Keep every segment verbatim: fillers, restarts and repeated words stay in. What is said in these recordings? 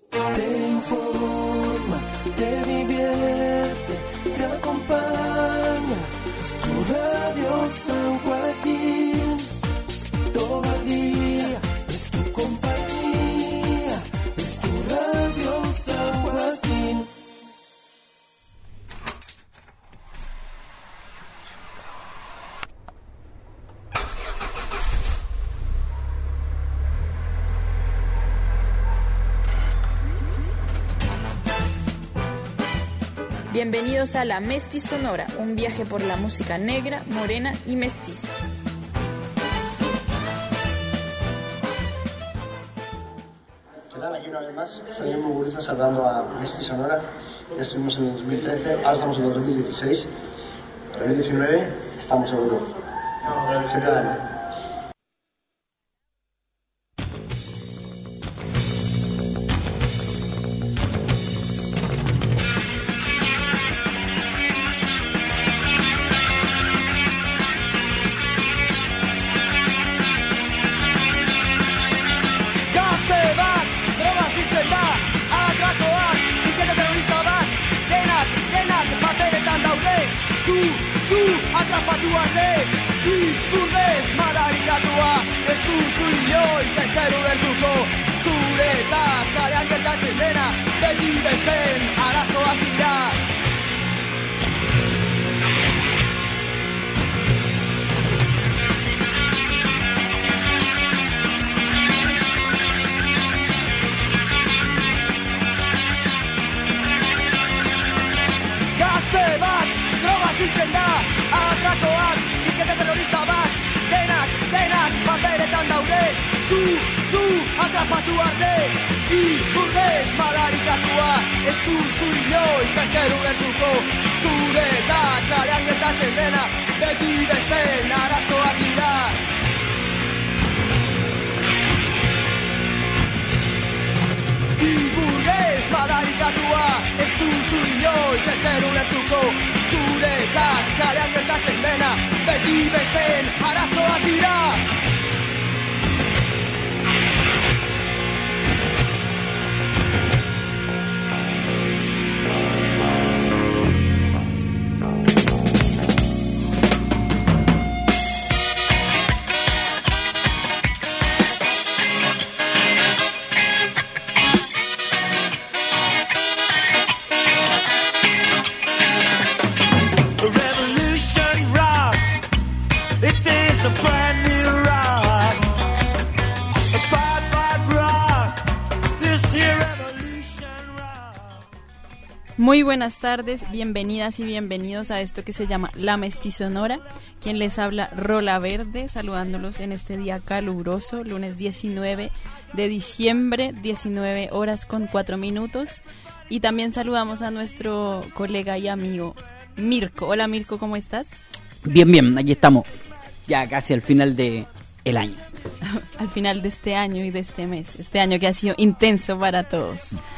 Te informa, te divierte, te acompaña. Es tu radio San Joaquín. Todo el día es tu compañía. Es tu radio San Joaquín. Bienvenidos a La Mestizonora, un viaje por la música negra, morena y mestiza. ¿Qué tal? Aquí una vez más, soy Emma Muguruza saludando a Mestizonora. Ya estuvimos en el dos mil trece, ahora estamos en el dos mil dieciséis. En el dos mil diecinueve estamos seguros. Siempre adelante. Atrapatu arte, izkurdez madarikatua. Ez duzu inoiz ezer ulertuko. Zuretzat kalean gertatzen dena, beti besteen arazoak dira. Gazte bat, droga zitzen da. Atrakoak, ikete terrorista bat. Denak, denak, paperetan daude. Zu, zu, atrapatu arte. Izkurdez madarikatua. Ez duzu inoiz ezer ulertuko. Zuretzat kalean gertatzen dena, beti besteen arazoak dira. Izkurdez madarikatua. Ez duzu inoiz ezer ulertuko. Zuretzat kalean gertatzen dena, beti besteen arazoak dira. Muy buenas tardes, bienvenidas y bienvenidos a esto que se llama La Mestizonora. Quien les habla, Rola Verde, saludándolos en este día caluroso, lunes diecinueve de diciembre, diecinueve horas con cuatro minutos. Y también saludamos a nuestro colega y amigo Mirko. Hola Mirko, ¿cómo estás? Bien, bien, aquí estamos, ya casi al final de el año. Al final de este año y de este mes, este año que ha sido intenso para todos.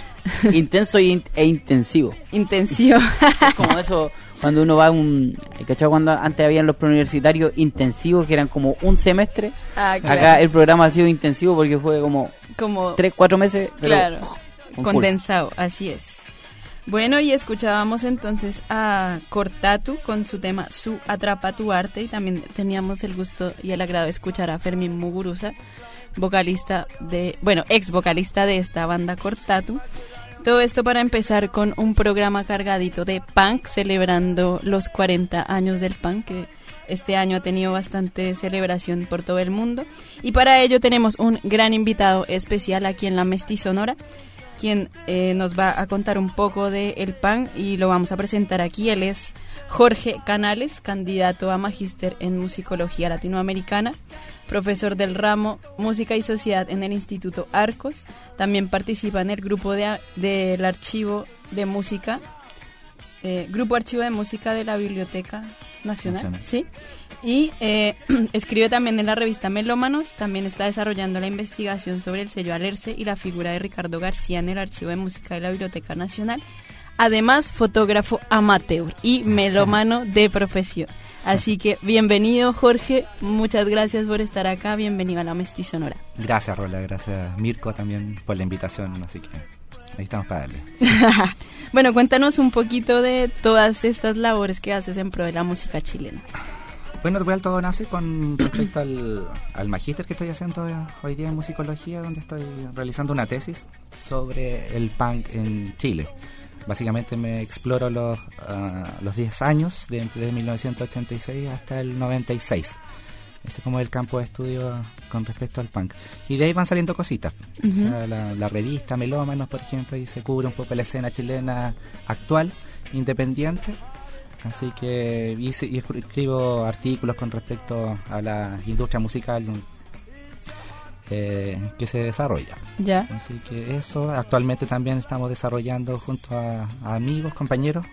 Intenso e, in- e intensivo. Intensivo. Es como eso, cuando uno va a un... ¿Cachai? Cuando antes habían los preuniversitarios intensivos, que eran como un semestre. Ah, claro. Acá el programa ha sido intensivo porque fue como... Como... Tres, cuatro meses. Pero, claro, uh, condensado, full. Así es. Bueno, y escuchábamos entonces a Cortatu con su tema Su Atrapa Tu Arte. Y también teníamos el gusto y el agrado de escuchar a Fermín Muguruza, vocalista de... Bueno, ex vocalista de esta banda Cortatu. Todo esto para empezar con un programa cargadito de punk, celebrando los cuarenta años del punk, que este año ha tenido bastante celebración por todo el mundo. Y para ello tenemos un gran invitado especial aquí en La Mestizonora, quien eh, nos va a contar un poco del punk y lo vamos a presentar aquí. Él es Jorge Canales, candidato a magíster en musicología latinoamericana, profesor del ramo Música y Sociedad en el Instituto Arcos. También participa en el grupo de, del archivo de música, eh, Grupo Archivo de Música de la Biblioteca Nacional, Nacional. ¿Sí? Y eh, escribe también en la revista Melómanos. También está desarrollando la investigación sobre el sello Alerce y la figura de Ricardo García en el Archivo de Música de la Biblioteca Nacional. Además, fotógrafo amateur y melómano de profesión. Así que bienvenido, Jorge, muchas gracias por estar acá, bienvenido a La Mestizonora. Gracias, Rola, gracias Mirko también por la invitación, así que ahí estamos para darle. Bueno, cuéntanos un poquito de todas estas labores que haces en pro de la música chilena. Bueno, Real todo nace con respecto al, al magíster que estoy haciendo hoy día en musicología, donde estoy realizando una tesis sobre el punk en Chile. Básicamente me exploro los uh, los diez años, de, desde mil novecientos ochenta y seis hasta el noventa y seis. Ese es como el campo de estudio con respecto al punk. Y de ahí van saliendo cositas. Uh-huh. O sea, la, la revista Melómanos, por ejemplo, y se cubre un poco la escena chilena actual, independiente. Así que hice, y escribo artículos con respecto a la industria musical eh, que se desarrolla. Ya. Así que eso, actualmente también estamos desarrollando junto a, a amigos, compañeros,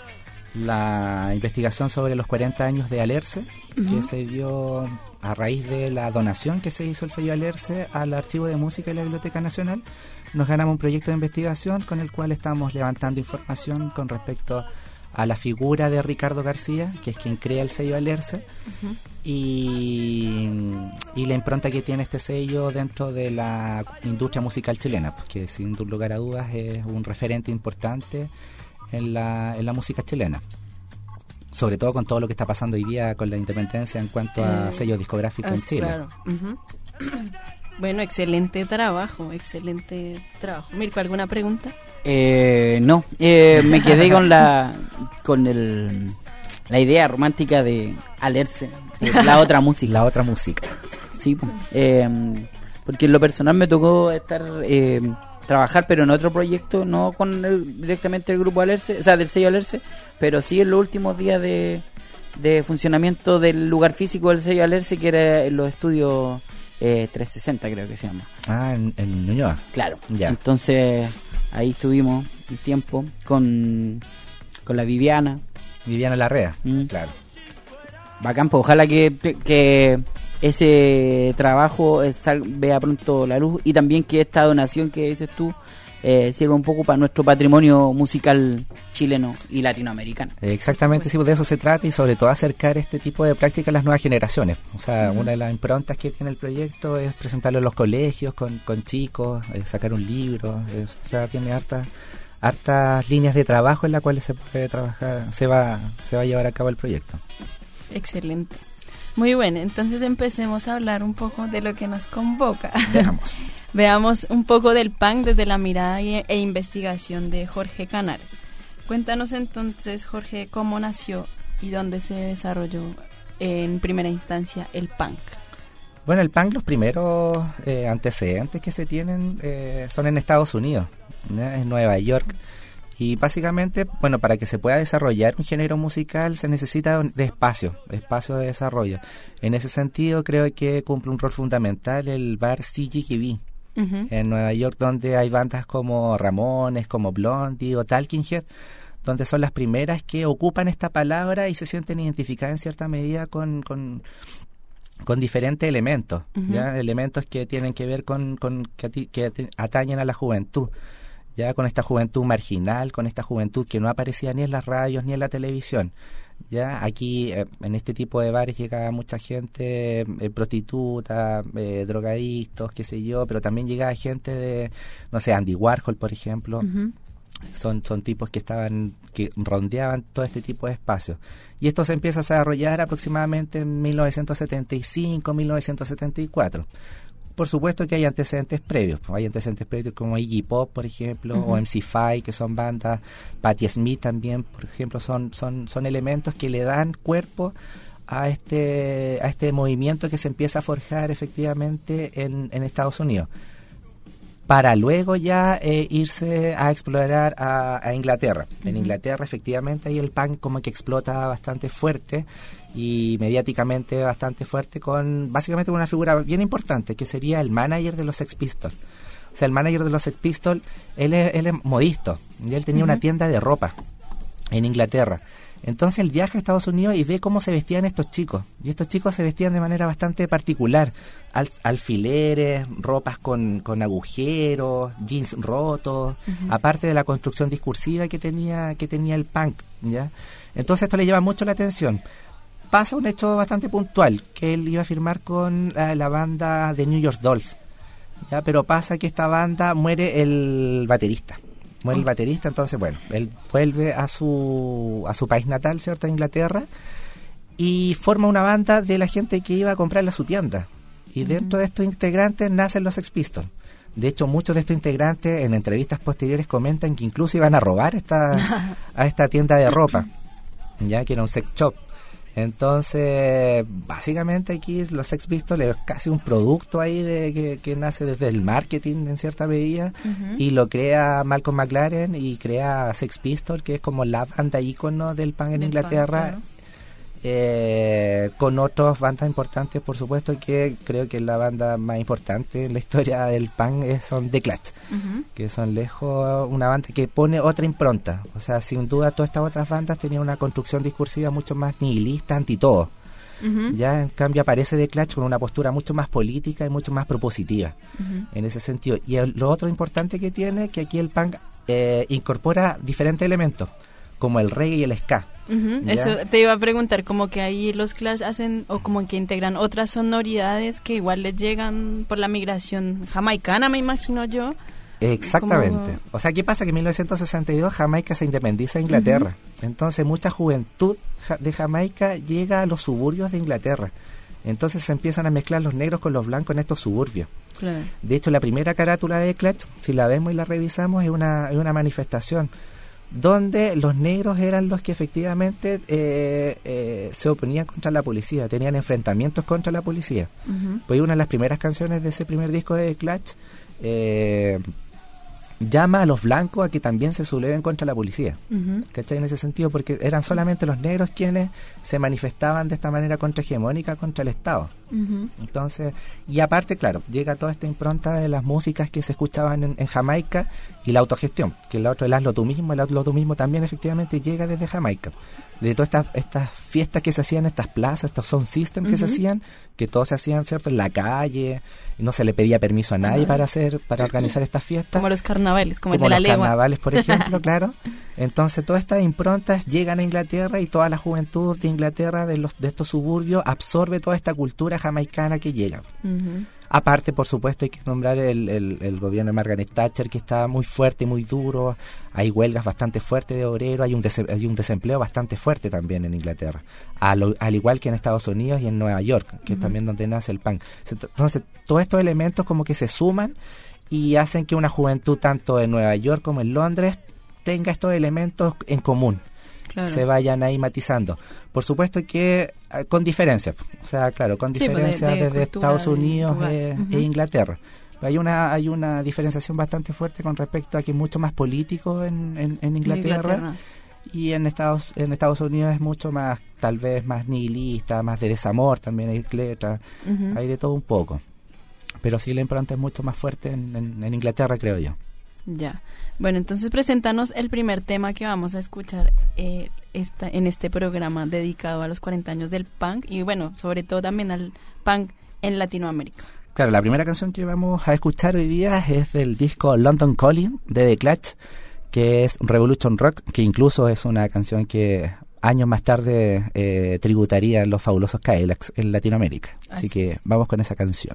la investigación sobre los cuarenta años de Alerce, uh-huh. que se dio a raíz de la donación que se hizo el sello Alerce al Archivo de Música de la Biblioteca Nacional. Nos ganamos un proyecto de investigación con el cual estamos levantando información con respecto a la figura de Ricardo García, que es quien crea el sello Alerce, uh-huh. y, y la impronta que tiene este sello dentro de la industria musical chilena, porque sin lugar a dudas es un referente importante en la, en la música chilena, sobre todo con todo lo que está pasando hoy día con la independencia en cuanto a eh, sellos discográficos en Chile. Claro. Uh-huh. Bueno, excelente trabajo, excelente trabajo. Mirko, ¿alguna pregunta? Eh, no, eh, me quedé con la con el la idea romántica de Alerce, de la otra música. La otra música. Sí, eh, porque en lo personal me tocó estar eh, trabajar, pero en otro proyecto, no con el, directamente el grupo Alerce, o sea, del sello Alerce, pero sí en los últimos días de, de funcionamiento del lugar físico del sello Alerce, que era en los estudios eh, trescientos sesenta, creo que se llama. Ah, en, en Ñuñoa. Claro. Ya. Entonces ahí estuvimos un tiempo con, con la Viviana. Viviana Larrea, mm. claro. Bacán, pues ojalá que, que ese trabajo sal, vea pronto la luz, y también que esta donación que dices tú eh, sirva un poco para nuestro patrimonio musical chileno y latinoamericano. Exactamente, sí, pues de eso se trata, y sobre todo acercar este tipo de prácticas a las nuevas generaciones. O sea, uh-huh. una de las improntas que tiene el proyecto es presentarlo en los colegios con, con chicos, eh, sacar un libro, eh, o sea, tiene hartas hartas líneas de trabajo en las cuales se puede trabajar, se va se va a llevar a cabo el proyecto. Excelente. Muy bueno, entonces empecemos a hablar un poco de lo que nos convoca. Veamos. Veamos un poco del punk desde la mirada e, e investigación de Jorge Canales. Cuéntanos entonces, Jorge, cómo nació y dónde se desarrolló en primera instancia el punk. Bueno, el punk, los primeros eh, antecedentes que se tienen eh, son en Estados Unidos, ¿no? En Nueva York. Y básicamente, bueno, para que se pueda desarrollar un género musical se necesita de espacio, de espacio de desarrollo. En ese sentido, creo que cumple un rol fundamental el bar C G K B uh-huh. en Nueva York, donde hay bandas como Ramones, como Blondie o Talking Head, donde son las primeras que ocupan esta palabra y se sienten identificadas en cierta medida con... con con diferentes elementos, uh-huh. ya elementos que tienen que ver con, con que, que atañen a la juventud, ya con esta juventud marginal, con esta juventud que no aparecía ni en las radios ni en la televisión. Ya aquí eh, en este tipo de bares llegaba mucha gente eh, prostituta, eh, drogadictos, qué sé yo, pero también llegaba gente de, no sé, Andy Warhol, por ejemplo. Uh-huh. Son, son tipos que estaban, que rondeaban todo este tipo de espacios. Y esto se empieza a desarrollar aproximadamente en mil novecientos setenta y cinco, mil novecientos setenta y cuatro. Por supuesto que hay antecedentes previos, hay antecedentes previos como Iggy Pop, por ejemplo, uh-huh. o M C cinco, que son bandas, Patti Smith también, por ejemplo, son, son, son elementos que le dan cuerpo a este, a este movimiento que se empieza a forjar efectivamente en, en Estados Unidos, para luego ya eh, irse a explorar a, a Inglaterra. Uh-huh. En Inglaterra, efectivamente, ahí el punk como que explota bastante fuerte y mediáticamente bastante fuerte, con básicamente una figura bien importante, que sería el manager de los Sex Pistols. O sea, el manager de los Sex Pistols, él es, él es modisto, y él tenía uh-huh. una tienda de ropa en Inglaterra. Entonces él viaja a Estados Unidos y ve cómo se vestían estos chicos. Y estos chicos se vestían de manera bastante particular. Al, alfileres, ropas con, con agujeros, jeans rotos, uh-huh. aparte de la construcción discursiva que tenía, que tenía el punk, ¿ya? Entonces esto le llama mucho la atención. Pasa un hecho bastante puntual, que él iba a firmar con la, la banda de New York Dolls, ¿ya? Pero pasa que esta banda muere el baterista. muere Oh. el baterista, entonces bueno, él vuelve a su a su país natal, ¿cierto?, a Inglaterra, y forma una banda de la gente que iba a comprarle a su tienda. Y uh-huh. dentro de estos integrantes nacen los Sex Pistols. De hecho, muchos de estos integrantes en entrevistas posteriores comentan que incluso iban a robar esta a esta tienda de ropa, ya que era un sex shop. Entonces, básicamente aquí los Sex Pistols es casi un producto ahí de, que, que nace desde el marketing en cierta medida, uh-huh. y lo crea Malcolm McLaren y crea Sex Pistols, que es como la banda ícono del punk en del Inglaterra. Punk, claro. Eh, con otras bandas importantes, por supuesto, que creo que la banda más importante en la historia del punk es, son The Clash, uh-huh. que son lejos una banda que pone otra impronta. O sea, sin duda todas estas otras bandas tenían una construcción discursiva mucho más nihilista, anti todo. Uh-huh. Ya en cambio aparece The Clash con una postura mucho más política y mucho más propositiva, uh-huh. en ese sentido. Y el, lo otro importante que tiene es que aquí el punk eh, incorpora diferentes elementos, como el reggae y el ska. Uh-huh. Eso te iba a preguntar, como que ahí los Clash hacen o como que integran otras sonoridades que igual les llegan por la migración jamaicana, me imagino yo. Exactamente. Como... O sea, ¿qué pasa? Que en mil novecientos sesenta y dos Jamaica se independiza de Inglaterra. Uh-huh. Entonces mucha juventud de Jamaica llega a los suburbios de Inglaterra. Entonces se empiezan a mezclar los negros con los blancos en estos suburbios. Claro. De hecho, la primera carátula de Clash, si la vemos y la revisamos, es una, es una manifestación donde los negros eran los que efectivamente eh, eh, se oponían contra la policía, tenían enfrentamientos contra la policía. Uh-huh. Pues una de las primeras canciones de ese primer disco de The Clash eh, llama a los blancos a que también se subleven contra la policía. Uh-huh. ¿Cachai? En ese sentido, porque eran solamente los negros quienes se manifestaban de esta manera contrahegemónica contra el Estado. Uh-huh. Entonces, y aparte, claro, llega toda esta impronta de las músicas que se escuchaban en, en Jamaica y la autogestión, que el otro, el hazlo tú mismo, el hazlo tú mismo también efectivamente llega desde Jamaica. De todas estas, estas fiestas que se hacían, estas plazas, estos sound systems uh-huh. que se hacían, que todos se hacían, ¿cierto?, en la calle, y no se le pedía permiso a nadie uh-huh. para hacer, para organizar estas fiestas. Como los carnavales, como, como el de la legua. Como los carnavales, por ejemplo, claro. Entonces, todas estas improntas llegan a Inglaterra y toda la juventud de Inglaterra, de los de estos suburbios, absorbe toda esta cultura jamaicana que llega. Uh-huh. Aparte, por supuesto, hay que nombrar el, el, el gobierno de Margaret Thatcher, que está muy fuerte, muy duro. Hay huelgas bastante fuertes de obreros, hay un, des- hay un desempleo bastante fuerte también en Inglaterra, al, al igual que en Estados Unidos y en Nueva York, que uh-huh. es también donde nace el punk. Entonces, todos estos elementos como que se suman y hacen que una juventud tanto en Nueva York como en Londres tenga estos elementos en común. Claro. Se vayan ahí matizando. Por supuesto que eh, con diferencias, o sea, claro, con diferencias sí, pues de, de desde Estados Unidos de, eh, uh-huh. e Inglaterra. Hay una hay una diferenciación bastante fuerte con respecto a que es mucho más político en, en, en Inglaterra, Inglaterra y en Estados en Estados Unidos es mucho más, tal vez más nihilista, más de desamor también hay letras, uh-huh. hay de todo un poco. Pero sí la impronta es mucho más fuerte en, en, en Inglaterra, creo yo. Ya. Bueno, entonces preséntanos el primer tema que vamos a escuchar eh, esta, en este programa dedicado a los cuarenta años del punk y bueno, sobre todo también al punk en Latinoamérica. Claro, la primera canción que vamos a escuchar hoy día es del disco London Calling de The Clash, que es Revolution Rock, que incluso es una canción que años más tarde eh, tributaría los fabulosos Cadillacs en Latinoamérica. Así, Así que es. Vamos con esa canción.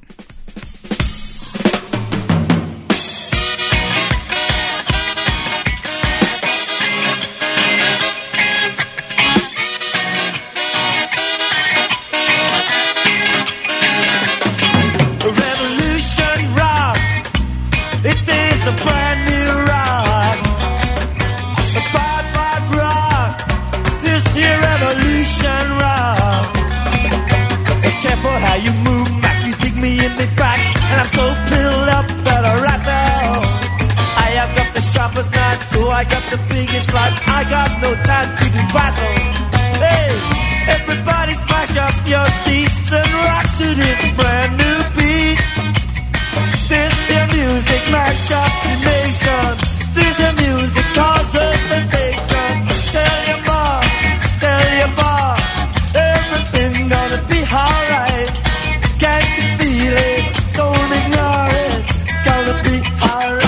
I got the biggest slice, I got no time to do battle. Hey, everybody smash up your seats and rock to this brand new beat. This here music mash up the nation. This here music causes a sensation. Tell your mom, tell your mom, everything's gonna be alright. Can't you feel it? Don't ignore it. It's gonna be alright.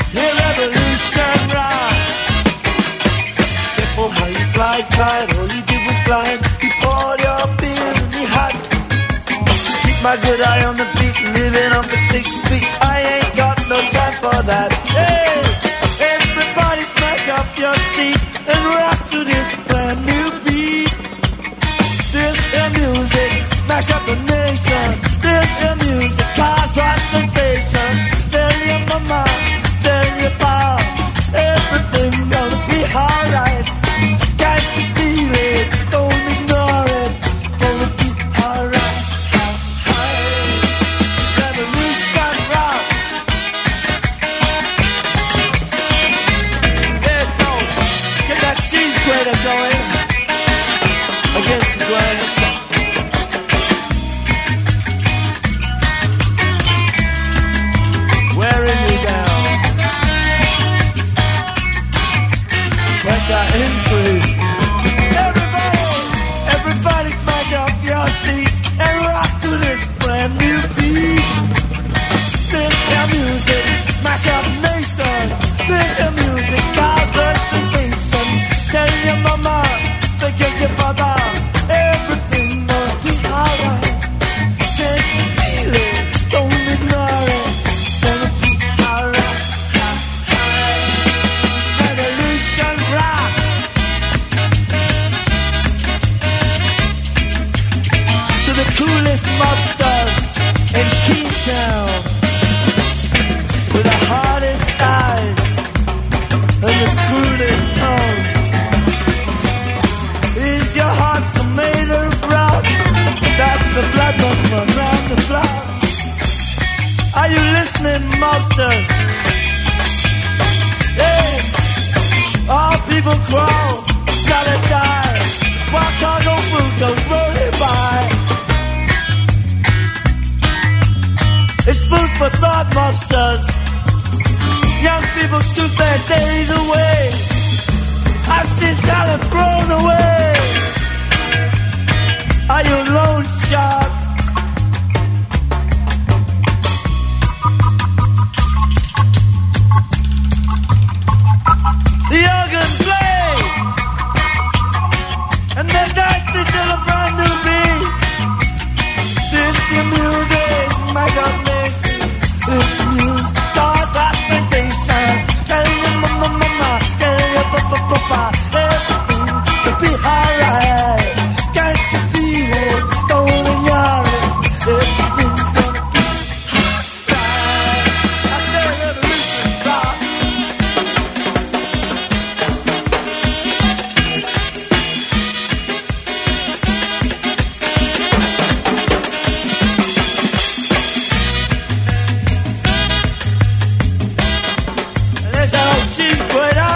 Tight, only flying. Keep all your fears in your heart. Keep my good eye on the beat, living on the sixth street. I ain't got no time for that. Hey, everybody smash up your feet and rock to this brand new beat. This is music, smash up the nation. This is music, cause our sensation. Tell your mama, tell your pop, everything gonna be alright. Can't you feel it? Don't ignore it. Gonna be alright. Revolution rock. Yeah, so get that cheese grater going against the grain. Wearing you down. Pressure increase. Everybody, everybody smash up your seats and rock to this brand new beat. This is music, smash up nation. This is music, cause a sensation. Tell your mama, forget your father, everything gonna be alright. Can't you feel it? Don't ignore it. Gonna be alright. Revolution rock. To the coolest mobsters in Kingstown, with the hardest eyes and the cruelest tongue. Is your heart so made of rock that the blood must run round the block? Are you listening, mobsters? Hey, all people crawl, gotta die, while cargo food goes rolling by. It's food for thought, mobsters. Young people shoot their days away. I've seen talent thrown away. Are you loan sharks? The organ play, and they're dancing to the brand new beat. This is music, my God, this is music, cause that sensation. Tell your mama, mama, tell your papa, papa, everything will be alright. Can't you feel it? Don't ignore it. Everything's gonna be alright. I say revolution rock. There's that old cheese grater.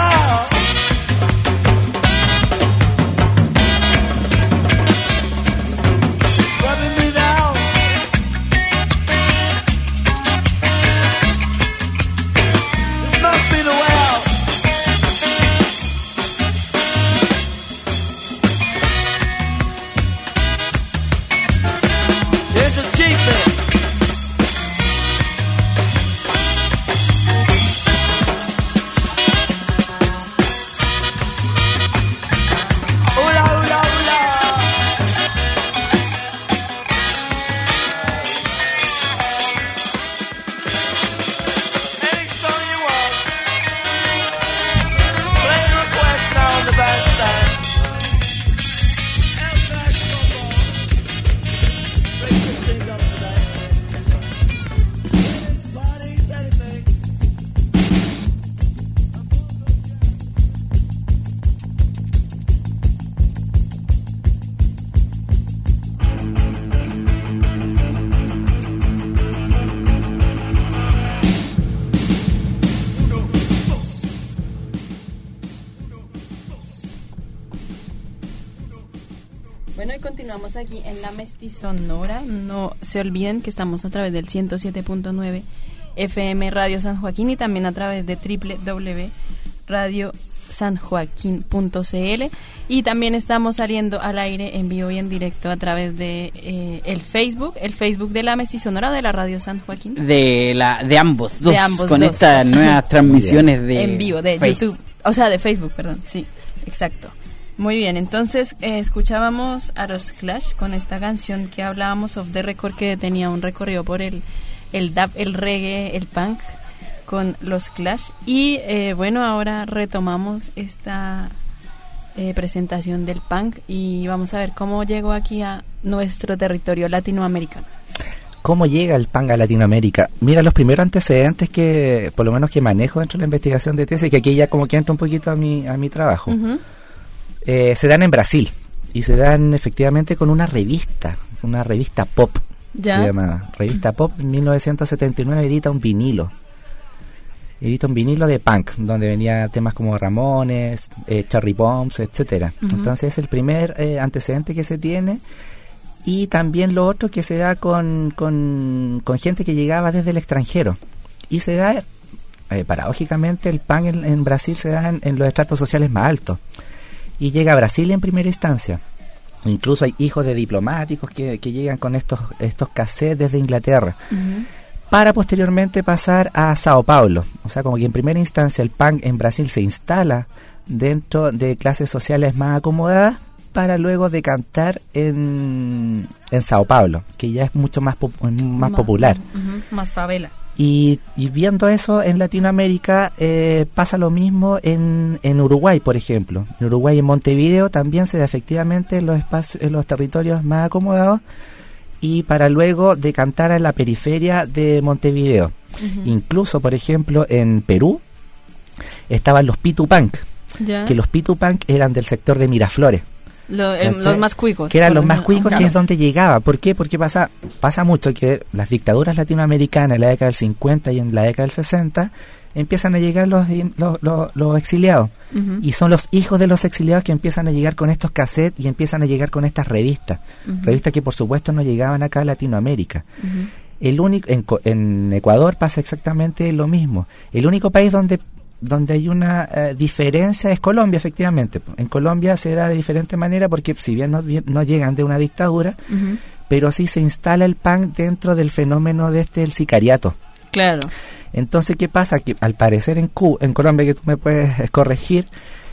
Rubbing me down. This must be the way out. Here's a cheap bit. Oola, oola, oola. Any song you want. Play a request now on the bandstand. El-Flash Football. Break this thing up today. Bodies, anything. Bueno, y continuamos aquí en la Mestizonora. No se olviden que estamos a través del ciento siete punto nueve F M Radio San Joaquín y también a través de doble u doble u doble u punto radio san joaquín punto c l, y también estamos saliendo al aire en vivo y en directo a través de eh, el Facebook, el Facebook de la Mestizonora de la Radio San Joaquín. De la de ambos dos, de ambos con dos. estas nuevas transmisiones de en vivo de Facebook. YouTube, o sea, de Facebook, perdón, sí, exacto. Muy bien, entonces eh, escuchábamos a los Clash con esta canción que hablábamos off the record, que tenía un recorrido por el, el dub, el reggae, el punk con los Clash. Y eh, bueno, ahora retomamos esta eh, presentación del punk y vamos a ver cómo llegó aquí a nuestro territorio latinoamericano. ¿Cómo llega el punk a Latinoamérica? Mira, los primeros antecedentes que, por lo menos que manejo dentro de la investigación de tesis, que aquí ya como que entra un poquito a mi, a mi trabajo. Uh-huh. Eh, se dan en Brasil y se dan efectivamente con una revista, una revista pop, ¿ya? Se llama Revista Pop. En mil novecientos setenta y nueve edita un vinilo, edita un vinilo de punk, donde venía temas como Ramones, eh, Cherry Bombs, etcétera. Uh-huh. Entonces es el primer eh, antecedente que se tiene, y también lo otro que se da con, con, con gente que llegaba desde el extranjero, y se da, eh, paradójicamente, el punk en, en Brasil se da en, en los estratos sociales más altos. Y llega a Brasil en primera instancia. Incluso hay hijos de diplomáticos que, que llegan con estos estos cassettes desde Inglaterra, uh-huh, para posteriormente pasar a Sao Paulo. O sea, como que en primera instancia el punk en Brasil se instala dentro de clases sociales más acomodadas, para luego decantar en, en Sao Paulo, que ya es mucho más, pop, más, más popular. Uh-huh, más favela. Y, y viendo eso en Latinoamérica, eh, pasa lo mismo en, en Uruguay, por ejemplo. En Uruguay, en Montevideo, también se da efectivamente en los espacios, en los territorios más acomodados, y para luego decantar a la periferia de Montevideo. Uh-huh. Incluso, por ejemplo, en Perú estaban los Pitupunk, ¿ya? Que los Pitupunk eran del sector de Miraflores. Lo, el, los más cuicos. Que eran los más cuicos, claro. Que es donde llegaba. ¿Por qué? Porque pasa pasa mucho que las dictaduras latinoamericanas en la década del cincuenta y en la década del sesenta empiezan a llegar los, los, los, los exiliados. Uh-huh. Y son los hijos de los exiliados que empiezan a llegar con estos cassettes y empiezan a llegar con estas revistas. Uh-huh. Revistas que por supuesto no llegaban acá a Latinoamérica. Uh-huh. El único en, en Ecuador pasa exactamente lo mismo. El único país donde donde hay una eh, diferencia es Colombia, efectivamente. En Colombia se da de diferente manera, porque si bien no, no llegan de una dictadura, uh-huh, pero sí se instala el punk dentro del fenómeno de este el sicariato. Claro. Entonces, ¿qué pasa? Que al parecer en Cuba, en Colombia, que tú me puedes corregir,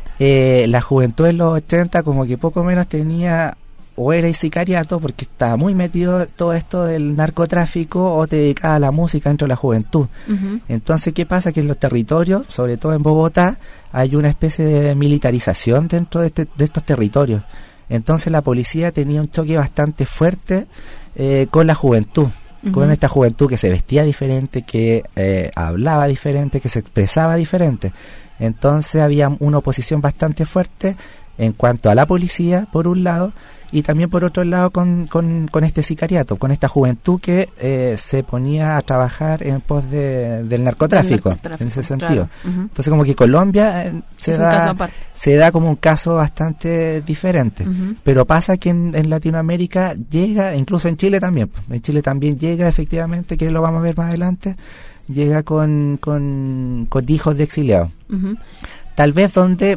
eh, la juventud en los ochenta como que poco menos tenía, o era el sicariato, porque estaba muy metido todo esto del narcotráfico, o te dedicaba a la música dentro de la juventud. Uh-huh. Entonces, ¿qué pasa? Que en los territorios, sobre todo en Bogotá, hay una especie de militarización dentro de, este, de estos territorios. Entonces la policía tenía un choque bastante fuerte eh, con la juventud, uh-huh, con esta juventud que se vestía diferente, que eh, hablaba diferente, que se expresaba diferente. Entonces había una oposición bastante fuerte en cuanto a la policía, por un lado, y también por otro lado con, con, con este sicariato, con esta juventud que eh, se ponía a trabajar en pos de, del narcotráfico, narcotráfico, en ese sentido. Claro. Uh-huh. Entonces como que Colombia eh, se, da, se da como un caso bastante diferente, uh-huh, pero pasa que en, en Latinoamérica llega, incluso en Chile también, en Chile también llega efectivamente, que lo vamos a ver más adelante, llega con, con, con hijos de exiliados. Uh-huh. Tal vez donde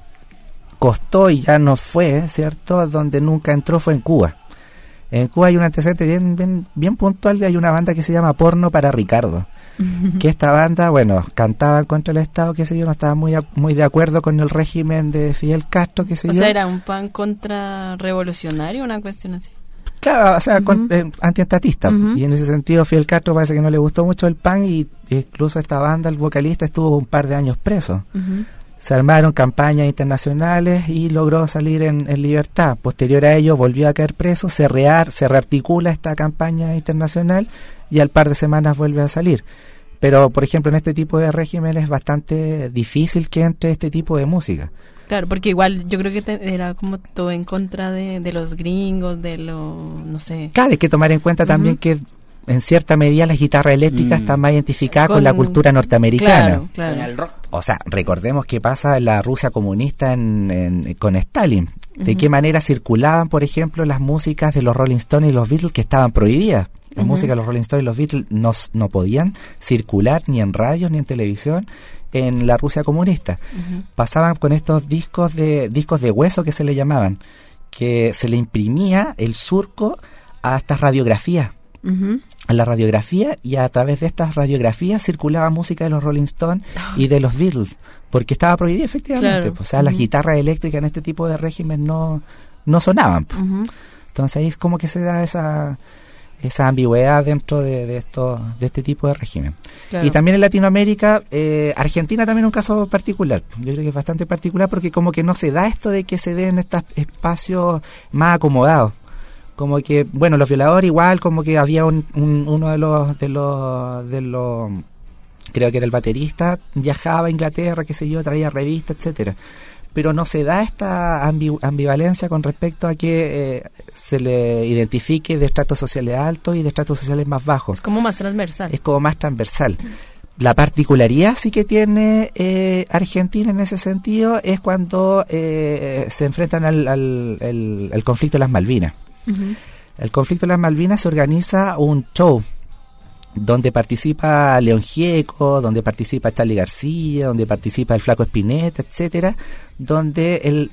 costó y ya no fue, ¿cierto? Donde nunca entró fue en Cuba. En Cuba hay un antecedente bien bien bien puntual, hay una banda que se llama Porno para Ricardo. Que esta banda, bueno, cantaban contra el Estado, qué sé yo, no estaba muy a, muy de acuerdo con el régimen de Fidel Castro, qué sé o yo. O sea, era un pan contrarrevolucionario, una cuestión así. Claro, o sea, uh-huh, con, eh, antiestatista. Uh-huh. Y en ese sentido Fidel Castro parece que no le gustó mucho el pan, y incluso esta banda, el vocalista, estuvo un par de años preso. Uh-huh. Se armaron campañas internacionales y logró salir en, en libertad. Posterior a ello volvió a caer preso, se, rear, se rearticula esta campaña internacional y al par de semanas vuelve a salir. Pero, por ejemplo, en este tipo de régimen es bastante difícil que entre este tipo de música. Claro, porque igual yo creo que te, era como todo en contra de, de los gringos, de lo, no sé. Claro, hay que tomar en cuenta, uh-huh, también que en cierta medida las guitarras eléctricas mm. están más identificadas con, con la cultura norteamericana. Claro, claro. El rock. O sea, recordemos qué pasa en la Rusia comunista en, en, con Stalin. De uh-huh, qué manera circulaban, por ejemplo, las músicas de los Rolling Stones y los Beatles, que estaban prohibidas. La uh-huh, música de los Rolling Stones y los Beatles no, no podían circular ni en radio ni en televisión en la Rusia comunista. Uh-huh. Pasaban con estos discos de discos de hueso, que se le llamaban, que se le imprimía el surco a estas radiografías. Uh-huh. a la radiografía, y a través de estas radiografías circulaba música de los Rolling Stones y de los Beatles, porque estaba prohibida efectivamente. Claro. Pues, o sea, Uh-huh. las guitarras eléctricas en este tipo de régimen no, no sonaban. Pues. Uh-huh. Entonces ahí es como que se da esa esa ambigüedad dentro de, de esto de este tipo de régimen. Claro. Y también en Latinoamérica, eh, Argentina también es un caso particular. Yo creo que es bastante particular porque como que no se da esto de que se den estos espacios más acomodados. Como que, bueno, los violadores igual, como que había un, un, uno de los, de los, de los, creo que era el baterista, viajaba a Inglaterra, qué sé yo, traía revistas, etcétera. Pero no se da esta ambi- ambivalencia con respecto a que eh, se le identifique de estratos sociales altos y de estratos sociales más bajos. Es como más transversal. Es como más transversal. La particularidad sí que tiene eh, Argentina en ese sentido es cuando eh, se enfrentan al, al el, el conflicto de las Malvinas. Uh-huh. El conflicto de las Malvinas se organiza un show donde participa León Gieco, donde participa Charly García, donde participa el Flaco Espineta, etcétera, donde el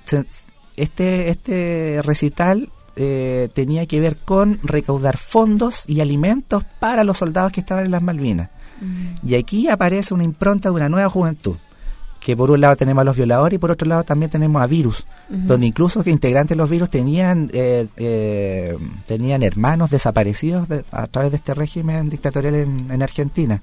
este este recital eh, tenía que ver con recaudar fondos y alimentos para los soldados que estaban en las Malvinas. Uh-huh. Y aquí aparece una impronta de una nueva juventud, que por un lado tenemos a los violadores y por otro lado también tenemos a Virus, uh-huh. donde incluso que integrantes de los Virus tenían eh, eh, tenían hermanos desaparecidos de, a través de este régimen dictatorial en, en Argentina.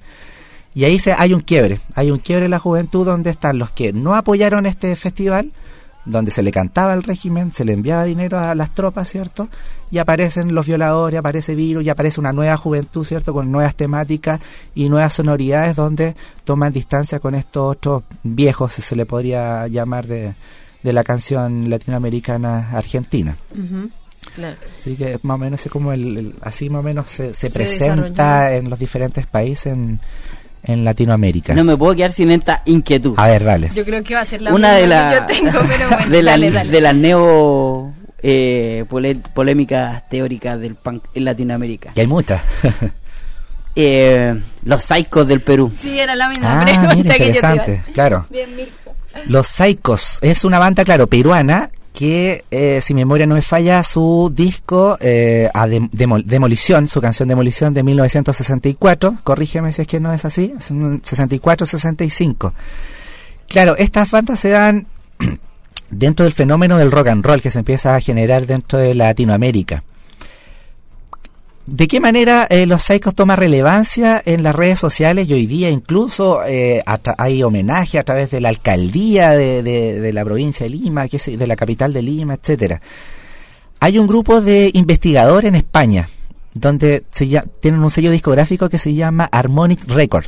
Y ahí se, hay un quiebre, hay un quiebre en la juventud donde están los que no apoyaron este festival, donde se le cantaba al régimen, se le enviaba dinero a las tropas, ¿cierto? Y aparecen los violadores, aparece Virus, y aparece una nueva juventud, ¿cierto? Con nuevas temáticas y nuevas sonoridades donde toman distancia con estos otros viejos, si se le podría llamar, de, de la canción latinoamericana argentina. Uh-huh. Claro. Así que más o menos es como el, el así más o menos se, se, se presenta desarrolla en los diferentes países en, en Latinoamérica. No me puedo quedar sin esta inquietud. A ver, dale. Yo creo que va a ser la Una de misma las que yo tengo, pero bueno, de, la, dale, dale. de las neo eh, pole, polémicas teóricas del punk en Latinoamérica. Y hay muchas. eh, los Psychos del Perú. Sí, era la misma Ah, pregunta mira, que yo te iba a interesante, claro. Bien, Mirko. Los Psychos es una banda, claro, peruana que, eh, si mi memoria no me falla, su disco eh, a de, demol, Demolición, su canción Demolición de mil novecientos sesenta y cuatro, corrígeme si es que no es así, sesenta y cuatro sesenta y cinco. Claro, estas bandas se dan dentro del fenómeno del rock and roll que se empieza a generar dentro de Latinoamérica. ¿De qué manera eh, los Psychos toman relevancia en las redes sociales? Y hoy día incluso eh, tra- hay homenaje a través de la alcaldía de, de, de la provincia de Lima, que es de la capital de Lima, etcétera. Hay un grupo de investigadores en España donde se llama, tienen un sello discográfico que se llama Harmonic Record.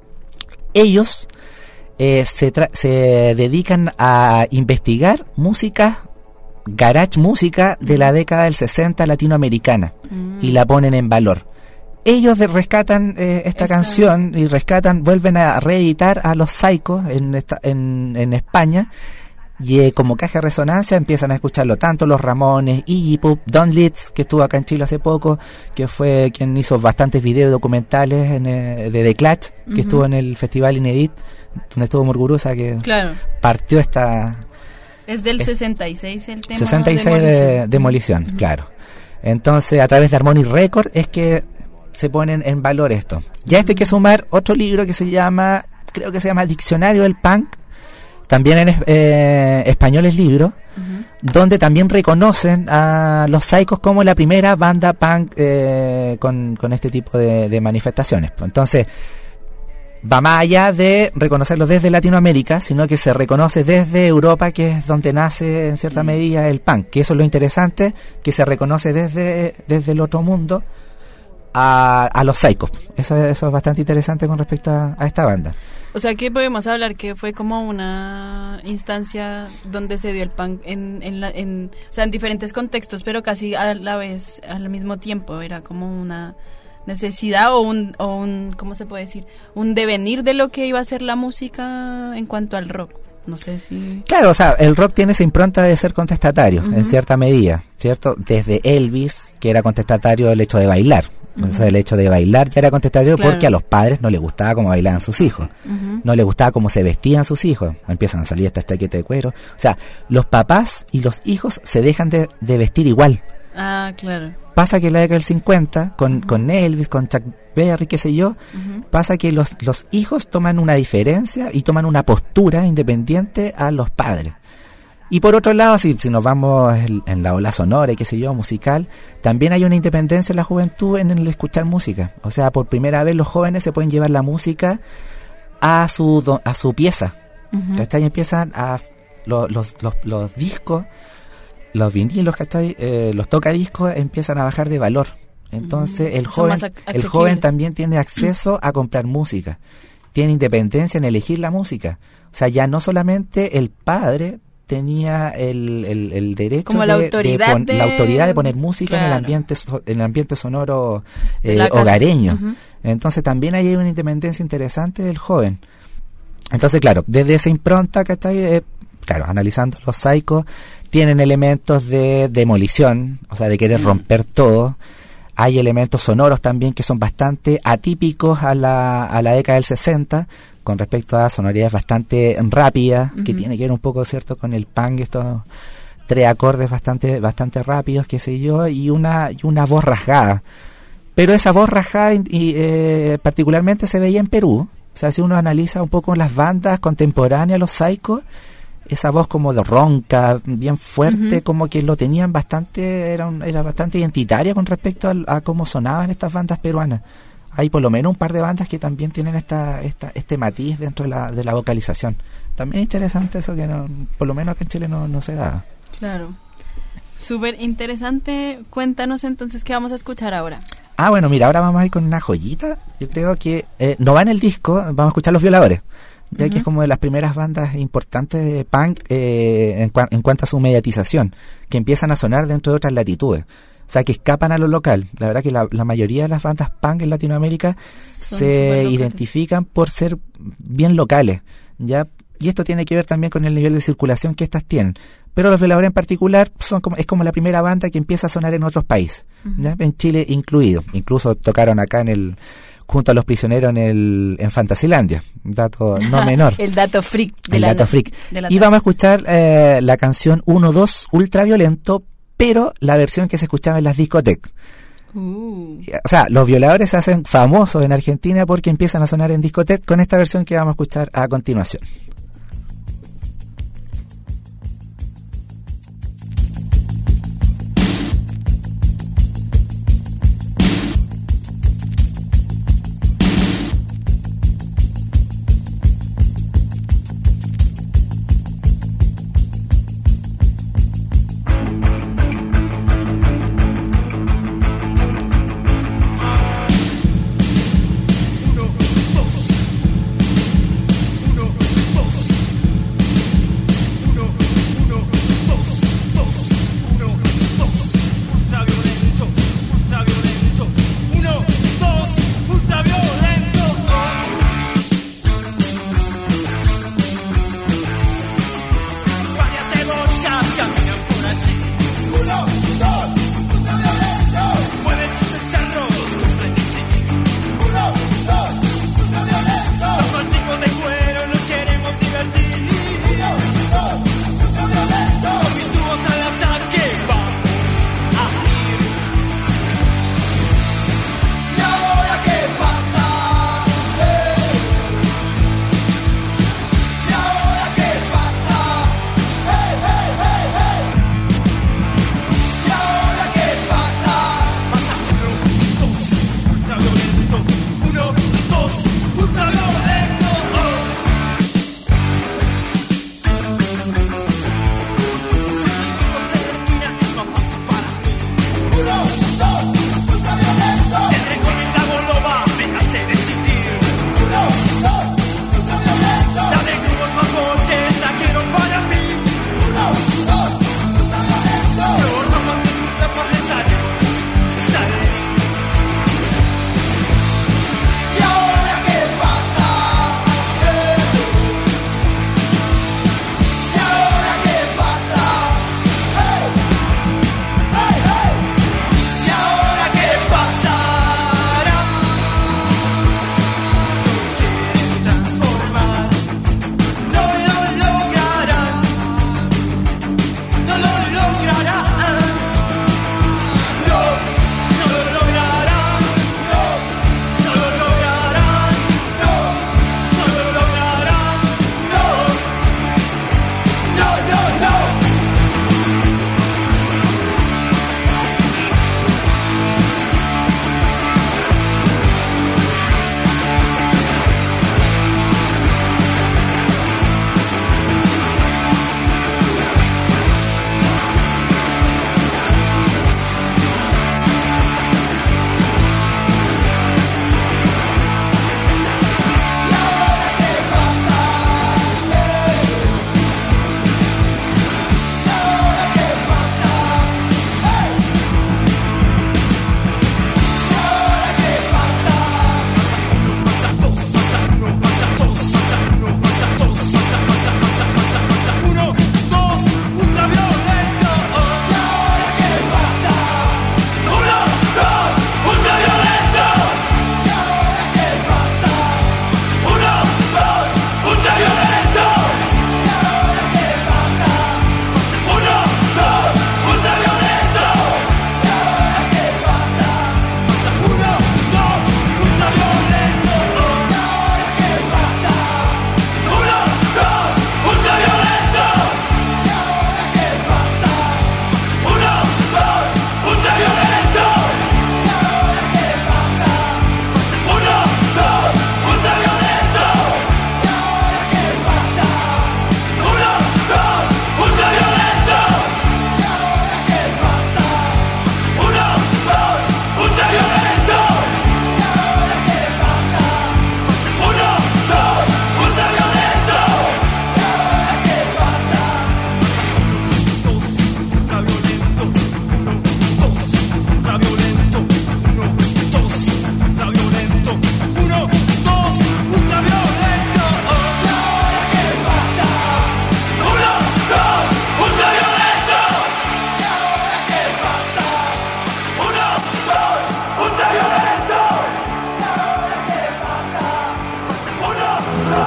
Ellos eh, se, tra- se dedican a investigar música, garage música de la década del sesenta latinoamericana, mm. y la ponen en valor. Ellos de, rescatan eh, esta Esa. canción y rescatan, vuelven a reeditar a los Psychos en, esta, en, en España, y eh, como caja de resonancia empiezan a escucharlo tanto los Ramones, Iggy Pop, Don Leeds, que estuvo acá en Chile hace poco, que fue quien hizo bastantes videos documentales en, eh, de The Clash, que uh-huh. estuvo en el Festival Inedit, donde estuvo Morgurusa, que claro. partió esta... Es del sesenta y seis el tema. sesenta y seis de Demolición, uh-huh. claro. Entonces, a través de Harmonic Record es que se ponen en valor esto. Ya esto hay que sumar otro libro que se llama, creo que se llama Diccionario del Punk, también en eh, español es libro, uh-huh. donde también reconocen a los Psychos como la primera banda punk eh, con, con este tipo de, de manifestaciones. Entonces, va más allá de reconocerlo desde Latinoamérica, sino que se reconoce desde Europa, que es donde nace en cierta medida el punk, que eso es lo interesante, que se reconoce desde, desde el otro mundo a, a los Psychos. Eso, eso es bastante interesante con respecto a, a esta banda. O sea, que podemos hablar que fue como una instancia donde se dio el punk en, en, la, en, o sea, en diferentes contextos, pero casi a la vez, al mismo tiempo, era como una necesidad o un, o un, ¿cómo se puede decir? Un devenir de lo que iba a ser la música en cuanto al rock. No sé si... Claro, o sea, el rock tiene esa impronta de ser contestatario, uh-huh. en cierta medida, ¿cierto? Desde Elvis, que era contestatario del hecho de bailar. Uh-huh. O sea, el hecho de bailar ya era contestatario, claro. porque a los padres no les gustaba cómo bailaban sus hijos. Uh-huh. No les gustaba cómo se vestían sus hijos. Empiezan a salir estas chaquetas de cuero. O sea, los papás y los hijos se dejan de, de vestir igual. Ah, claro. Pasa que en la década del cincuenta, con, uh-huh. con Elvis, con Chuck Berry, qué sé yo, uh-huh. pasa que los, los hijos toman una diferencia y toman una postura independiente a los padres. Y por otro lado, si, si nos vamos en, en la ola sonora y qué sé yo, musical, también hay una independencia en la juventud en el escuchar música. O sea, por primera vez los jóvenes se pueden llevar la música a su a su pieza. Uh-huh. ¿Cachai? Y empiezan a... Los, los, los, los discos, los vinilos, ¿cachai? Eh, los tocadiscos empiezan a bajar de valor. Entonces uh-huh. el joven ac- el joven también tiene acceso a comprar música. Tiene independencia en elegir la música. O sea, ya no solamente el padre tenía el, el, el derecho como de, la autoridad de, pon, de... la autoridad de poner música claro. en el ambiente so, en el ambiente sonoro eh, hogareño. Uh-huh. Entonces también hay una independencia interesante del joven. Entonces, claro, desde esa impronta que está ahí, eh, claro, analizando los Psycho, tienen elementos de demolición, o sea, de querer uh-huh. romper todo. Hay elementos sonoros también que son bastante atípicos a la, a la década del sesenta, con respecto a sonoridades bastante rápidas, uh-huh. que tiene que ver un poco, ¿cierto?, con el punk, estos tres acordes bastante bastante rápidos, qué sé yo, y una y una voz rasgada. Pero esa voz rasgada y, eh, particularmente se veía en Perú. O sea, si uno analiza un poco las bandas contemporáneas, los Psycho, esa voz como de ronca, bien fuerte, uh-huh. como que lo tenían bastante, era, un, era bastante identitaria con respecto a, a cómo sonaban estas bandas peruanas. Hay por lo menos un par de bandas que también tienen esta, esta este matiz dentro de la, de la vocalización. También es interesante eso que no, por lo menos acá en Chile no, no se da. Claro. Súper interesante. Cuéntanos entonces qué vamos a escuchar ahora. Ah, bueno, mira, ahora vamos a ir con una joyita. Yo creo que eh, no va en el disco, vamos a escuchar Los Violadores, ya uh-huh. que es como de las primeras bandas importantes de punk eh, en, cua- en cuanto a su mediatización, que empiezan a sonar dentro de otras latitudes. O sea, que escapan a lo local. La verdad que la, la mayoría de las bandas punk en Latinoamérica son se identifican por ser bien locales, ¿ya? Y esto tiene que ver también con el nivel de circulación que estas tienen. Pero Los Violadores en particular son como, es como la primera banda que empieza a sonar en otros países, uh-huh. ¿ya? En Chile incluido. Incluso tocaron acá en el junto a Los Prisioneros en el en Fantasilandia. Dato no menor. El dato freak. De el la, dato freak. De la y vamos a escuchar eh, la canción uno dos Ultraviolento, pero la versión que se escuchaba en las discotecas. Uh. O sea, Los Violadores se hacen famosos en Argentina porque empiezan a sonar en discotecas con esta versión que vamos a escuchar a continuación. Uno, dos.